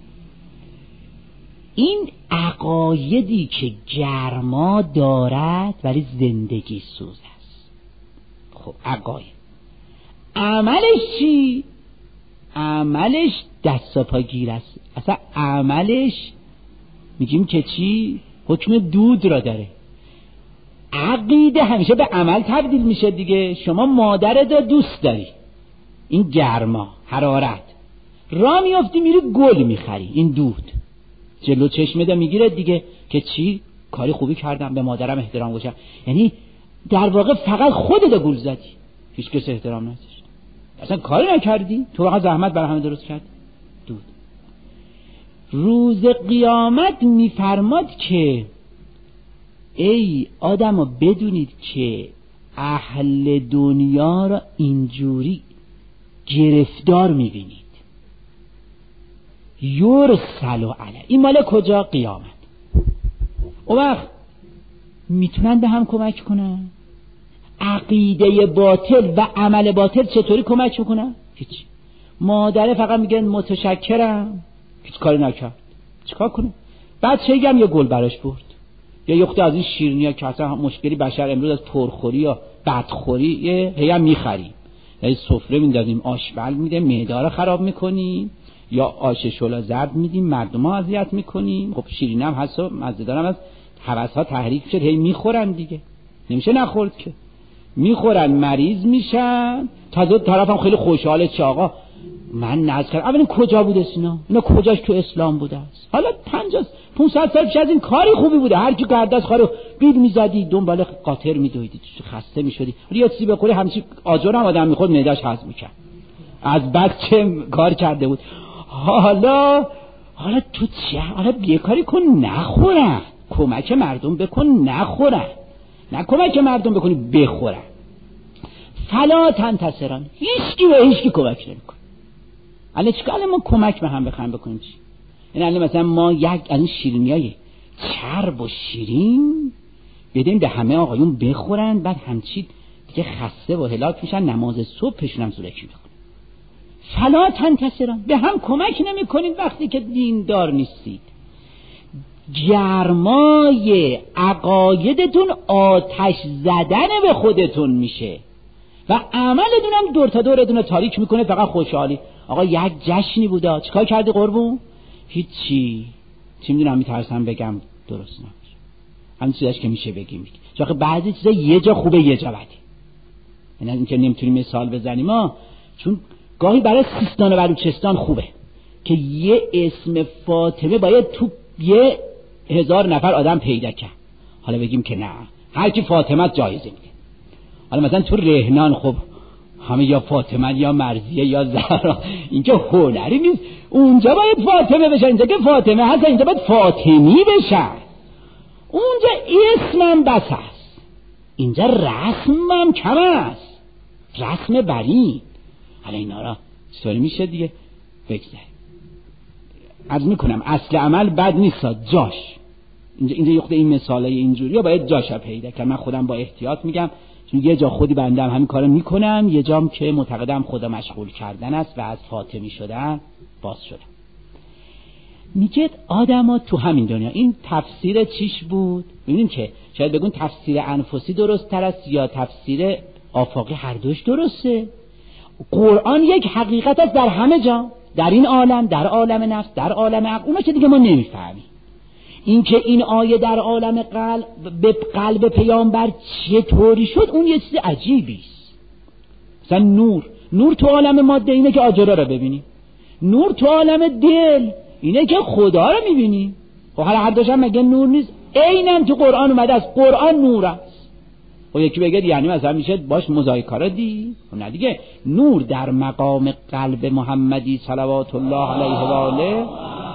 این عقایدی که گرما دارد ولی زندگی سوز است. خب عقاید، عملش چی؟ عملش دست و پا گیر است. اصلا عملش میگیم که چی؟ حکم دود را داره. عقیده همیشه به عمل تبدیل میشه دیگه. شما مادرت را دوست داری، این گرما، حرارت، را میافتی میری گل میخری، این دود جلو چشمت میگیره دیگه که چی؟ کاری خوبی کردم، به مادرم احترام گذاشتم. یعنی در واقع فقط خودت گول زدی، هیچ کس احترام نذاشت، اصلا کاری نکردی، تو فقط زحمت برای همه درست کردی. دود. روز قیامت میفرماد که ای آدمو بدونید که اهل دنیا را اینجوری گرفتار میبینید، یرسلو علی. این مال کجا؟ قیامت. اون وقت میتونن به هم کمک کنن؟ عقیده باطل و عمل باطل چطوری کمک میکنن؟ هیچ. مادره فقط میگن متشکرم، هیچ کاری نکرد، چیکار کنه؟ بعد چگم یه گل براش برد، یا یخته از این شیرینی ها که اصلا مشکلی بشر امروز از پرخوری یا بدخوری هی هم میخریم، یعنی سفره میندازیم آشبل میده معده رو خراب میکنیم، یا آش شلا زرد میدیم مردم ها اذیت میکنیم. خب شیرینی هم هست و مزه دارم، از هوس ها تحریک شد هی میخورن دیگه، نمیشه نخورد که، میخورن مریض میشن. تازه طرف هم خیلی خوشحاله چه آقا من نذر کردم. اولین کجا بوده اینا کجاش تو اسلام بوده است؟ حالا 500 سال پیش از این کاری خوبی بوده، هر کی گرد از خارو بیل میزدی دنبال قاطر میدویدی، خسته میشدی، یه چیزی به قولی همچی آجر هم آدم میخورد معده‌اش هضم میکرد، از بعد چه کار کرده بود. حالا تو چه؟ حالا بیکاری کن نخورن، کمک مردم بکن نخورن، نه کمک مردم بکنی بخورن. فلا تنتصران، هیچکی به هیچکی کمک نمیکنه. الان چیکار ما کمک به هم بکنیم چی؟ یعنی الان مثلا ما یک از این شیرینیای چرب و شیرین بدیم به همه آقایون بخورن، بعد همچی دیگه خسته و هلاک میشن، نماز صبحشون هم زورکی میخونن. فلا تنتصران، به هم کمک نمیکنید وقتی که دیندار نیستید. گرمای عقایدتون آتش زدن به خودتون میشه و عملتون هم دور تا دورتون رو تاریک میکنه. فقط خوشحالی. آقا یک جشنی بوده، چیکار کردی قربون؟ هیچی. چی میدونم، میترسم بگم درست نمیشه. همین چیزاش که میشه بگیم. چون بعضی چیزا یه جا خوبه یه جا بده. یعنی اینکه نمیتونیم مثال بزنیم. ما چون گاهی برای سیستان و بلوچستان خوبه که یه اسم فاطمه باید تو 1000 نفر آدم پیدا کرد. حالا بگیم که نه، هر کی فاطمه جایزه میده. حالا مثلا تو رهنان خب همه یا فاطمه یا مرضیه یا زهرا، اینجا هنری نیست. اونجا باید فاطمه بشن، اینجا که فاطمه هست اینجا باید فاطمی بشن. اونجا اسمم بس هست، اینجا رسمم کم است، رسم برین. حالا اینا را چطوری میشه دیگه بگذاریم. عرض میکنم اصل عمل بد نیست، جاش اینجا یخته این مثالای اینجوری باید جاش پیدا کنم. من خودم با احتیاط میگم، چون یه جا خودی بندم همین کارو میکنم، یه جام که معتقدم خدا مشغول کردن است و از فاطمی شدن باز شدن. میگه آدما تو همین دنیا، این تفسیر چیش بود؟ ببینیم که شاید بگون تفسیر انفسی درست تر است یا تفسیر آفاقی، هر دوش درسته. قرآن یک حقیقت است در همه جا، در این عالم، در عالم نفس، در عالم عقل، اونا که دیگه ما نمیفهمیم. این که این آیه در عالم قلب پیامبر چطوری شد اون یه چیز عجیبی است. مثلا نور تو عالم ماده اینه که آجرا رو ببینی، نور تو عالم دل اینه که خدا رو میبینی. خب حالا هر دوشم مگه نور نیست؟ عیناً تو قرآن اومده است، قرآن نور است. خب یکی بگه یعنی مثلا میشه باش مزایکارا دی؟ نه دیگه، نور در مقام قلب محمدی صلوات الله علیه و آله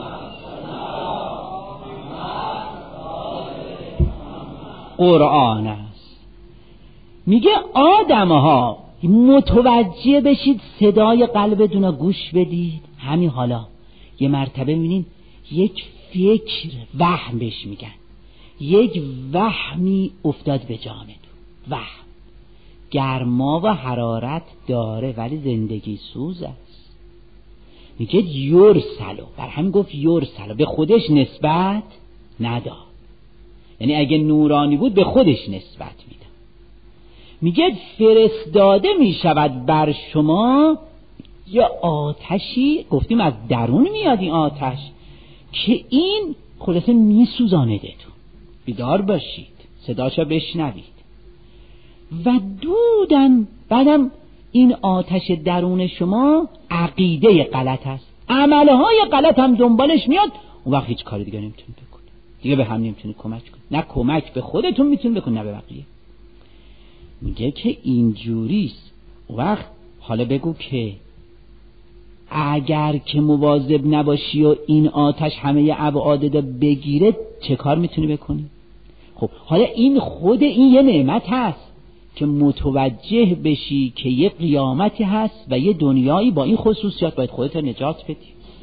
قرآن است. میگه آدم‌ها متوجه بشید، صدای قلبتون رو گوش بدید. همین حالا یه مرتبه میبینین یک فکر، وهم بهش میگن، یک وهمی افتاد به جانتون. وهم گرما و حرارت داره ولی زندگی سوز است. میگه یرسلو، بر هم گفت یرسلو، به خودش نسبت نداد. یعنی اگه نورانی بود به خودش نسبت میده. میگه فرستاده میشود بر شما یا آتشی، گفتیم از درون میاد این آتش، که این خلاصه میسوزاندتون. بیدار باشید، صداشو بشنوید. و دودن، بعدم این آتش درون شما عقیده غلط است، عملهای غلط هم دنبالش میاد. اون وقت هیچ کاری دیگه نمیتونید بکنید، دیگه به هم نمیتونید کمک کنید، نه کمک به خودتون میتونید بکنید نه به بقیه. میگه که اینجوریست. وقت حالا بگو که اگر که مواظب نباشی و این آتش همه ابعادت بگیره چه کار میتونی بکنی؟ خب حالا این خود این یه نعمت هست که متوجه بشی که یه قیامتی هست و یه دنیایی با این خصوصیات باید خودت نجات بدی.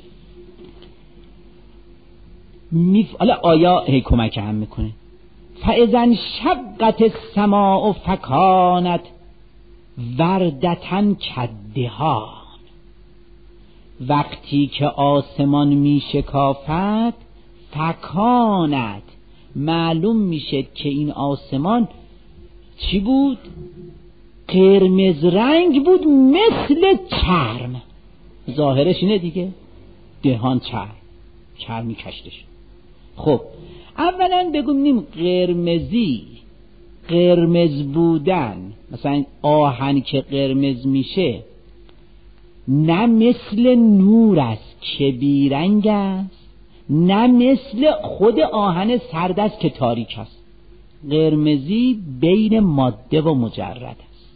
حالا آیا هی کمک هم میکنه. فاذا انشقت السماء فکانت وردتن کدهان، وقتی که آسمان میشکافد فکانت، معلوم میشه که این آسمان چی بود؟ قرمز رنگ بود، مثل چرم. ظاهرش اینه دیگه، دهان چرمی کشته شد. خب اولا بگم قرمز بودن، مثلا آهن که قرمز میشه نه مثل نور است که بیرنگ است، نه مثل خود آهن سرد است که تاریک است. قرمزی بین ماده و مجرد است.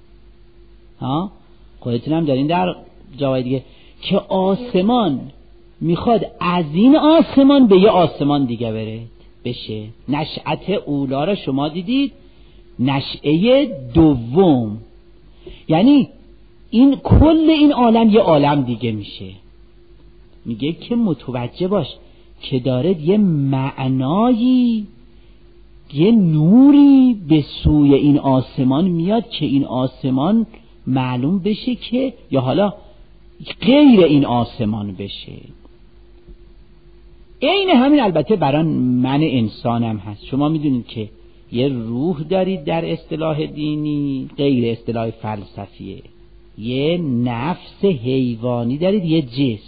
خودتون هم دارین در جای دیگه که آسمان میخواد از این آسمان به یه آسمان دیگه بشه. نشأت اولا را شما دیدید، نشأه دوم یعنی این کل این عالم یه عالم دیگه میشه. میگه که متوجه باش که داره یه معنایی، یه نوری به سوی این آسمان میاد که این آسمان معلوم بشه که یا حالا غیر این آسمان بشه. این همین البته برای من انسانم هست. شما میدونید که یه روح دارید در اصطلاح دینی غیر اصطلاح فلسفیه، یه نفس حیوانی دارید، یه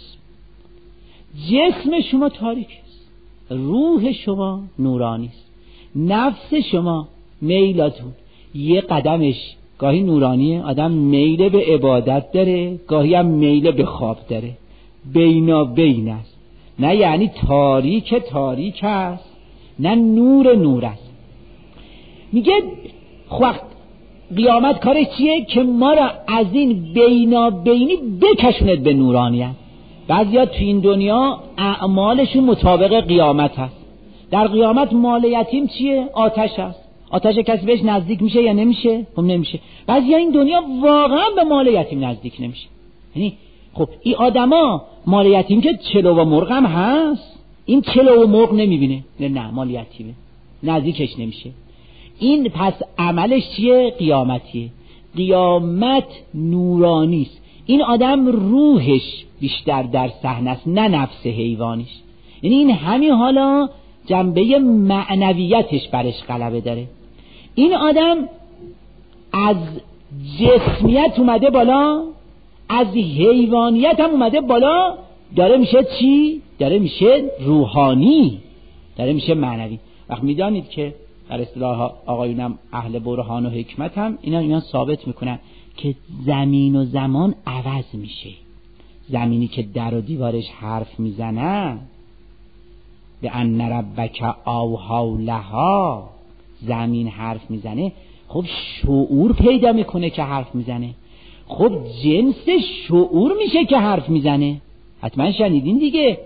جسم شما تاریک است، روح شما نورانی است، نفس شما میلاتون یه قدمش گاهی نورانیه، آدم میل به عبادت داره، گاهی هم میل به خواب داره، بینابین است. نه یعنی تاریک است، نه نور است. میگه وقت قیامت کارش چیه؟ که ما را از این بینابینی بکشوند به نورانیت. بعضیا تو این دنیا اعمالشون مطابق قیامت هست. در قیامت مال یتیم چیه؟ آتش هست. آتش کسی بهش نزدیک میشه یا نمیشه؟ خب نمیشه. بعضیا این دنیا واقعا به مال یتیم نزدیک نمیشه. یعنی خب این آدما مال یتیم که چلو و مرغ هم هست، این چلو و مرغ نمیبینه، نه مال یتیمه، نزدیکش نمیشه. این پس عملش چیه؟ قیامتیه. قیامت نورانی است. این آدم روحش بیشتر در صحنه است، نه نفس حیوانیش. یعنی این همین حالا جنبه معنویتش برش غلبه داره. این آدم از جسمیت اومده بالا، از حیوانیت هم اومده بالا، داره میشه چی؟ داره میشه روحانی، داره میشه معنوی. وقت میدانید که در اصطلاح آقایونم اهل برهان و حکمت هم اینا ثابت میکنن که زمین و زمان عوض میشه. زمینی که در و دیوارش حرف میزنه، به ان ربک اوحی لها، زمین حرف میزنه، خب شعور پیدا میکنه که حرف میزنه. خب جنس شعور میشه که حرف میزنه. حتما شنیدین دیگه،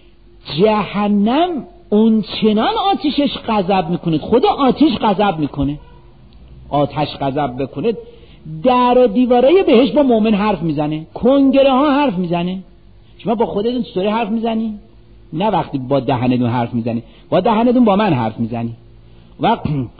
جهنم اون چنان آتیشش غضب میکنه، خود آتیش غضب میکنه، آتش غضب بکنه، در و دیواره بهش با مؤمن حرف میزنه، کنگره ها حرف میزنه. شما با خودتون چطوری حرف میزنی؟ نه وقتی با دهنتون حرف میزنی، با دهنتون با من حرف میزنی. و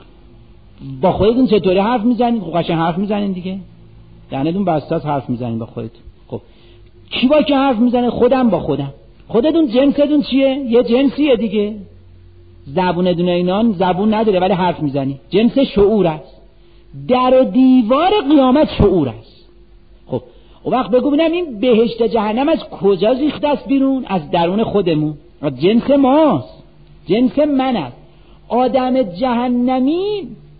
با خودتون چطوری حرف میزنی؟ خب قشنگ حرف میزنین دیگه، دهنتون بسته است، حرف میزنین با خودتون. خب کی با که حرف میزنه؟ خودم با خودم. خودتون جنستون چیه؟ یه جنسیه دیگه. زبونتون اینان زبون نداره ولی حرف میزنی، جنس شعور است. در و دیوار قیامت شعور است. خب اون وقت بگو ببینم این بهشت جهنم از کجا ریخته است بیرون؟ از درون خودمون، از جنس ماست، جنس من است. آدم جهنمی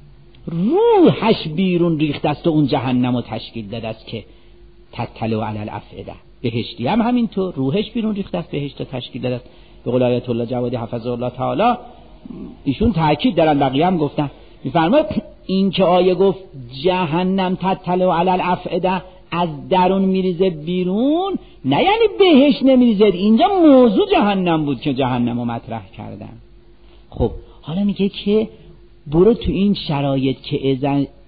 روحش بیرون ریخته است و اون جهنم رو تشکیل داده است که تطلع علی الافئده. بهشتی هم همینطور روحش بیرون ریخته است، بهشت رو تشکیل داده است. به قول آیت الله جوادی حفظه الله تعالی، ایشون تاکید دارن، بقیه هم گفتن، میفرماید این که آیه گفت جهنم تطلع علی الافئده، از درون میریزه بیرون، نه یعنی بهش نمیریزه. اینجا موضوع جهنم بود که جهنم رو مطرح کردن. خب حالا میگه که برو تو این شرایط که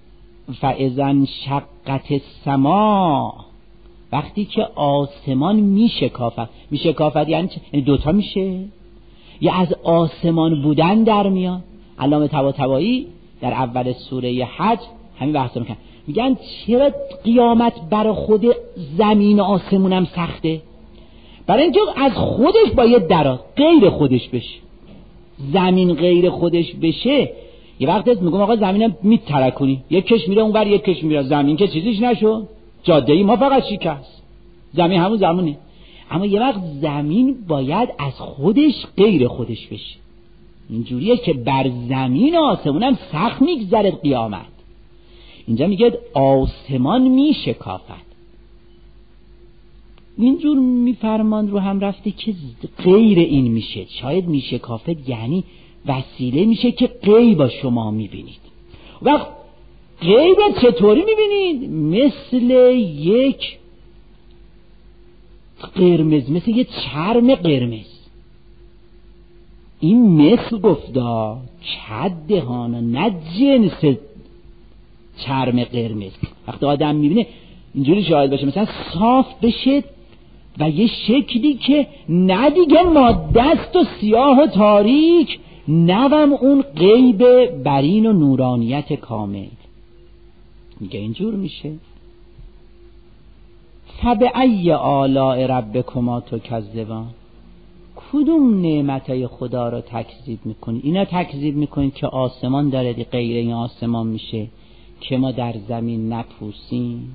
فاذا شقت السما، وقتی که آسمان میشکافد یعنی دوتا میشه، یا از آسمان بودن در میاد. علامه طباطبایی در اول سوره حج همین بحث میکنن، میگن چرا قیامت برای خود زمین و آسمون هم سخته؟ برای اینکه از خودش باید درات غیر خودش بشه. زمین غیر خودش بشه، یه وقت از میگم آقا زمینم میترکونی، یک کش میره اونور یک کش میره، زمین که چیزیش نشو، جاده ای ما فقط شکست، زمین همون زمونه. اما یه وقت زمین باید از خودش غیر خودش بشه. اینجوریه که بر زمین و آسمون هم سخت میگذره قیامت. اینجا میگه آسمان میشکافد. اینجور میفرمان رو هم رفته که غیر این میشه. شاید میشکافد یعنی وسیله میشه که غیب شما میبینید. وقت غیب چطوری میبینید؟ مثل یک قرمز، مثل یک چرم قرمز. این مثل گفتا چدهانا، نه جنس چرم قرمز. وقتی آدم میبینه اینجوری شاید باشه، مثلا صاف بشه و یه شکلی که نه دیگه ماده است و سیاه و تاریک، نوم اون غیب برین و نورانیت کامل. میگه اینجور میشه. فبأی آلاء ربکما تکذبان، کدوم نعمتای خدا رو تکذیب میکنی؟ اینا تکذیب میکنید که آسمان داره غیر این آسمان میشه، که ما در زمین نپوسیم.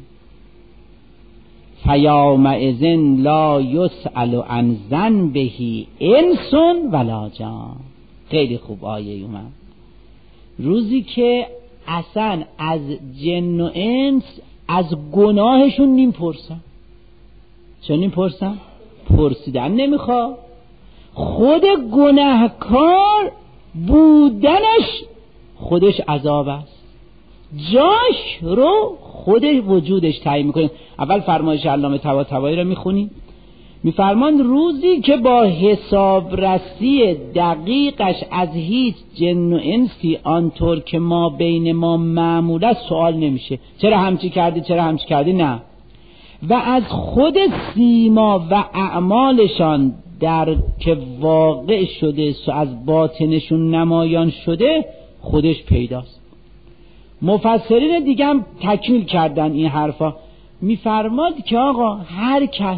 فیومئذ لا یسأل عن ذنبه انس ولا جان. خیلی خوب آیه اومد. روزی که اصلا از جن و انس از گناهشون نمیپرسن. چون نمیپرسن؟ پرسیدن نمیخواد. خود گناهکار بودنش خودش عذاب است، جاش رو خود وجودش تعیین میکنه. اول فرمایش علامه طباطبایی رو میخونیم، میفرمان روزی که با حسابرسی دقیقش از هیچ جن و انسی آنطور که ما بین ما معمول است سوال نمیشه، چرا همچی کردی چرا همچی کردی، نه، و از خود سیما و اعمالشان در که واقع شده از باطنشون نمایان شده خودش پیداست. مفسرین دیگه هم تکمیل کردن این حرفا، میفرماد که آقا هر کس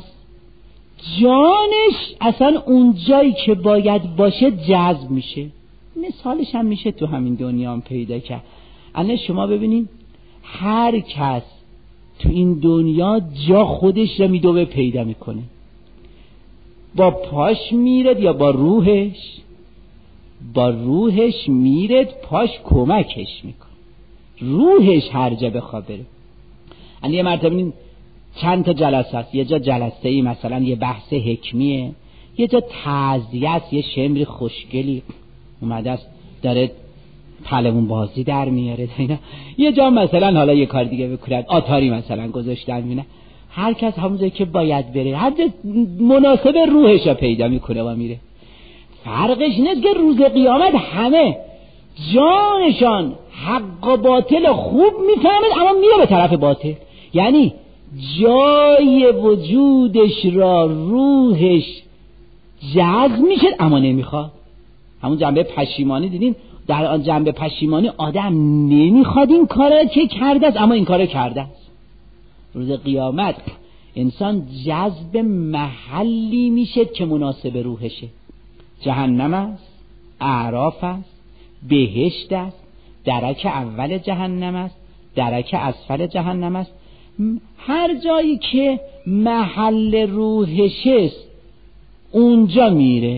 جانش اصلا اون جایی که باید باشه جذب میشه. مثالش هم میشه تو همین دنیا هم پیدا کرد. الان شما ببینید هر کس تو این دنیا جا خودش رو میدوه پیدا میکنه، با پاش میرد یا با روحش؟ با روحش میرد، پاش کمکش میکنه، روحش هر جا بخواد بره. یه مرتبه چند تا جلسه است، یه جا جلسه ای مثلا یه بحث حکمیه، یه جا تعزیه است، یه شمری خوشگلی اومده است داره پهلوان بازی در میاره اینا، یه جا مثلا حالا یه کار دیگه بکنه، آتاری مثلا گذاشتن میونه. هر کس همون جایی که باید بره، هر جا مناسب روحش رو پیدا میکنه و میره. فرقش نیست که روز قیامت همه جانشان حق و باطل خوب میفهمد اما میره به طرف باطل، یعنی جای وجودش را روحش جذب میشه اما نمیخواد. همون جنبه پشیمانی دیدین، در آن جنبه پشیمانی آدم نمیخواد این کاره که کرده است اما این کاره کرده است. روز قیامت انسان جذب محلی میشه که مناسب روحشه. جهنم است، اعراف است، بهشت است، درک اول جهنم است، درک اسفل جهنم است. هر جایی که محل روحش است اونجا میره.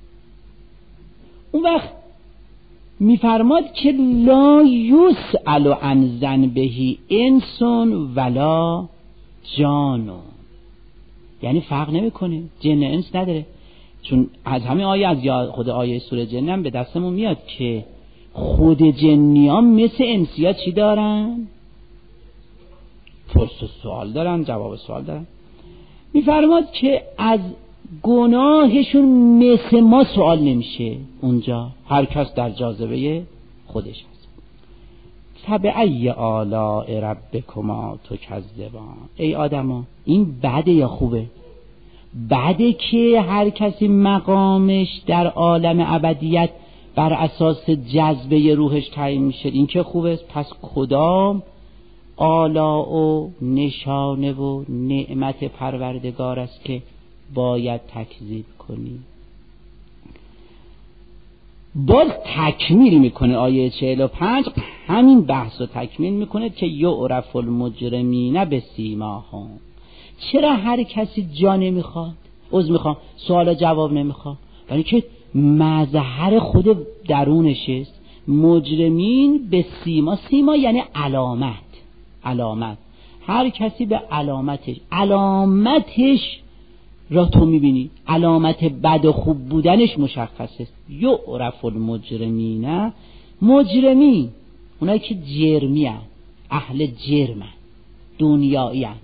اون وقت میفرماد که لا یسأل عن ذنبه انس ولا جان، یعنی فرق نمیکنه، جن انس نداره. چون از همین آیه، از خود آیه سوره جن هم به دستمون میاد که خود جنیان مثل انسیا چی دارن؟ پرس و سوال دارن، جواب سوال دارن. میفرماد که از گناهشون مثل ما سوال نمیشه. اونجا هر کس در جاذبه خودش هست. فبأی آلاء ربکما تکذبان. ای آدما این بده یا خوبه؟ بده که هر کسی مقامش در عالم ابدیت بر اساس جذبه روحش تعیین میشه. این که خوبه. پس کدام آلاء و نشانه و نعمت پروردگار است که باید تکذیب کنی؟ باز تکمیل میکنه آیه 45 همین بحث رو تکمیل میکنه که یعرف المجرمین بسیماهم. چرا هر کسی جا نمیخواد، میخواد سوال جواب نمیخواد؟ یعنی که مظهر خود درونش است. مجرمین به سیما، سیما یعنی علامت. هر کسی به علامتش را تو میبینی، علامت بد و خوب بودنش مشخصه. یعرف المجرمین، مجرمین اونایی که جرمی هن، اهل جرم هن، دنیایی هن،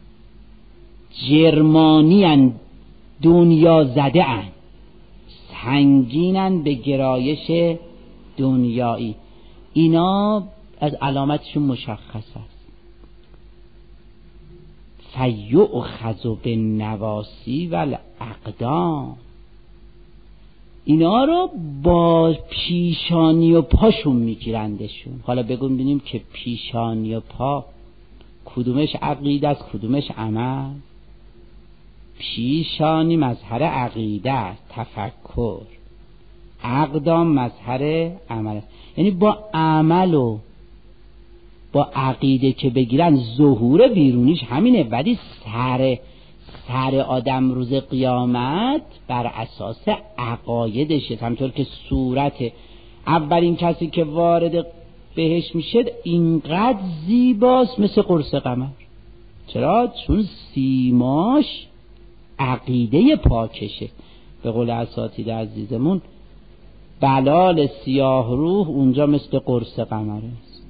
جرمانی هن، دنیا زده هن، سنگینن به گرایش دنیایی. اینا از علامتشون مشخص است. فیؤخذ بالنواصی والاقدام. اینا رو با پیشانی و پاشون میگیرندشون. حالا بگم ببینیم که پیشانی و پا کدومش عقیده است کدومش عمل؟ پیشانی مظهر عقیده است، تفکر. اقدام مظهر عمل است. یعنی با عمل و با عقیده که بگیرن ظهور بیرونیش همینه، ولی سر آدم روز قیامت بر اساس عقایدشه. همطور که صورت اولین کسی که وارد بهش میشه اینقدر زیباست مثل قرص قمر. چرا؟ چون سیماش عقیده پاکشه. به قول اساتید عزیزمون بلال سیاه روح اونجا مثل قرص قمره است.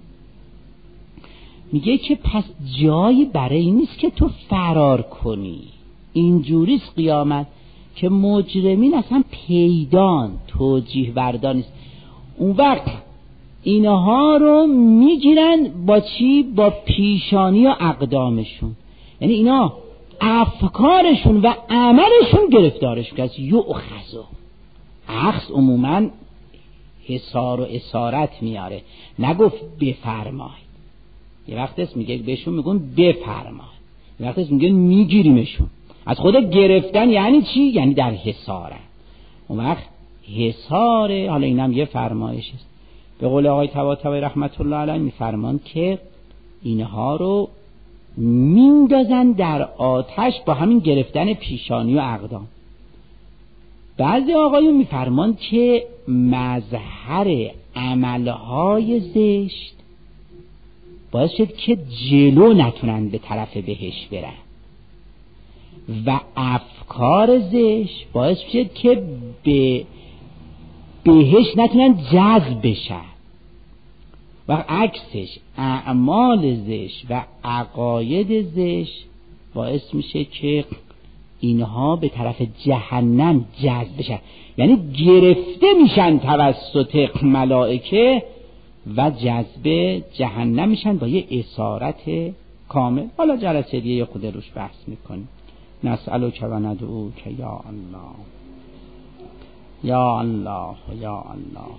میگه که پس جایی برای این نیست که تو فرار کنی. اینجوریست قیامت که مجرمین اصلا پیدان، توجیه بردان نیست. اون وقت اینها رو میگیرن با چی؟ با پیشانی و اقدامشون. یعنی اینا افکارشون و عملشون گرفتارشون که از یؤخذو. اخذ عموما حصار و اسارت میاره، نگفت بفرمایید. یه وقت است میگه بهشون میگن بفرمایید، یه وقت است میگن میگیریمشون. از خود گرفتن یعنی چی؟ یعنی در حصاره. اون وقت حصاره. حالا اینم یه فرمایش است. به قول آقای طباطبایی رحمت الله علیه میفرمان که اینها رو میندازن در آتش با همین گرفتن پیشانی و اقدام. بعضی آقایون میفرمان که مظهر عملهای زشت باعث شد که جلو نتونن به طرف بهش برن و افکار زشت باعث شد که به بهش نتونن جذب بشن و عکسش اعمال زشت و عقاید زشت باعث میشه که اینها به طرف جهنم جذب بشن. یعنی گرفته میشن توسط ملائکه و جذب جهنم میشن با یه اسارت کامل. حالا جلسه دیگه خود روش بحث میکنیم. نسألک و ندعوک یا الله یا الله یا الله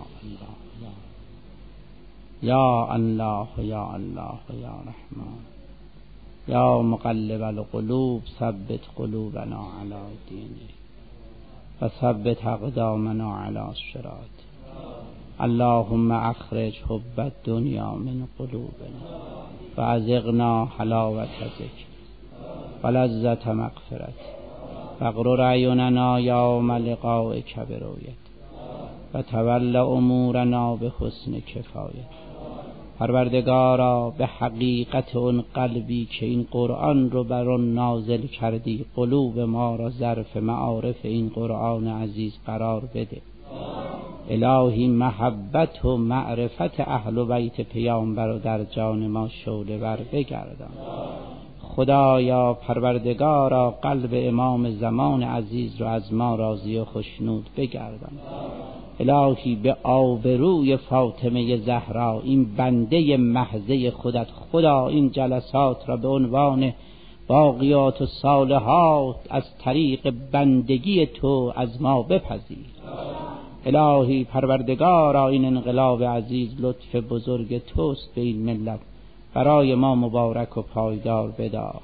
یا الله یا الله یا رحمان یا مقلب القلوب ثبت قلوبنا علی دینک و ثبت اقدامنا علی الصراط. اللهم اخرج حب الدنیا من قلوبنا و ازغنا حلاوت ذکر و لذت مغفرت فاغرر اعیننا یوم لقائک برؤیت و تول امورنا به حسن کفایت. پروردگارا به حقیقت اون قلبی که این قرآن رو بر آن نازل کردی قلوب ما را ظرف معارف این قرآن عزیز قرار بده. الهی محبت و معرفت اهل بیت پیامبر رو در جان ما شعله ور بگردان. خدایا پروردگارا قلب امام زمان عزیز رو از ما راضی و خوشنود بگردان. الهی به آبروی فاطمه زهرا این بنده محضه خودت خدا این جلسات را به عنوان باقیات و صالحات از طریق بندگی تو از ما بپذیر. الهی پروردگارا این انقلاب عزیز لطف بزرگ توست به این ملت، برای ما مبارک و پایدار بدار.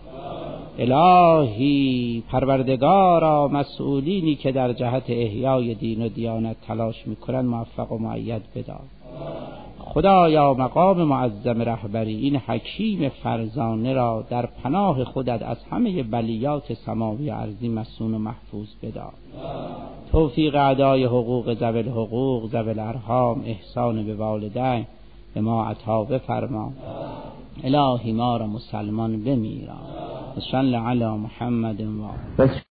الهی پروردگارا مسئولینی که در جهت احیای دین و دیانت تلاش میکنن موفق و مؤید بدار. خدایا مقام معظم رهبری این حکیم فرزانه را در پناه خودت از همه بلیات سماوی و ارضی مصون و محفوظ بدار. توفیق ادای حقوق ذوی الحقوق ذوی الارحام احسان به والدین به ما عطا بفرما. الهی ما را مسلمان بمیران. صلی علی محمد و